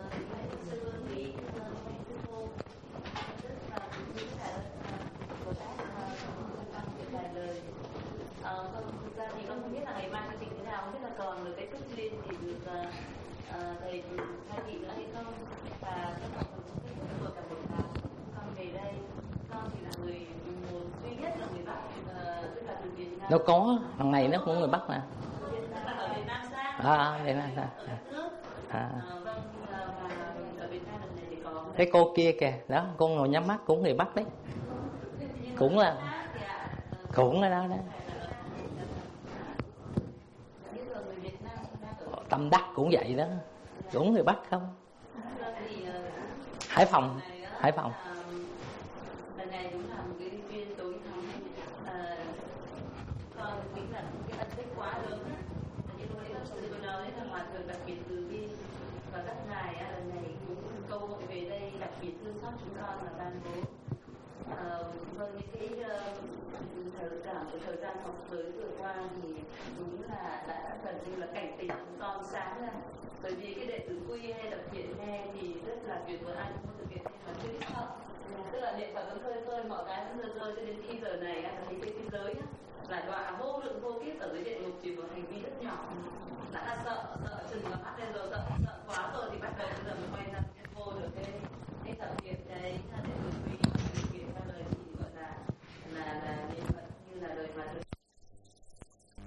Ờ, thực ra thì con không biết là ngày mai chương trình thế nào, không biết là còn được cái chút liên thì được uh, thầy thay chị nữa hay không. Và con học được một cả một tháng con về đây, con thì là người một duy nhất là người Bắc, uh, tức là từ Việt Nam. Đâu có, thằng này nó cũng người Bắc nè. Ở Việt Nam xa. À, Việt Nam xa. À. Uh, vâng, và ở Việt Nam lần này thì có. Thấy cô kia kìa, đó, cô ngồi nhắm mắt cũng người Bắc đấy. Cũng là, cũng ở đó đó. Tâm Đắc cũng vậy đó, cũng người Bắc không. Hải Phòng, Hải Phòng. Lần này cũng là một cái duyên tối thắm. Còn mình là một cái ân tích quá lớn. Như lúc nãy tôi nói là hòa thượng đặc biệt từ bi và các ngài lần này cũng câu hội về đây đặc biệt thương xót chúng con là ban bố. Vâng, những cái thời cảm của thời gian học giới vừa qua thì đúng là đã gần như là cảnh tỉnh chúng con sáng ra. Bởi vì cái đệ tử quy hay đọc truyện nghe thì rất là tuyệt vời, ai cũng muốn thực hiện, nhưng mà chưa biết sợ. Tức là niệm Phật vẫn khơi khơi mọi cái vẫn rơi rơi cho đến khi giờ này là thấy cái thế giới là đọa vô lượng vô kiếp ở dưới địa ngục chỉ một hành vi rất nhỏ đã là sợ, sợ chừng là mắt lên rồi, sợ sợ quá rồi thì bắt đầu bây giờ mới quay ra.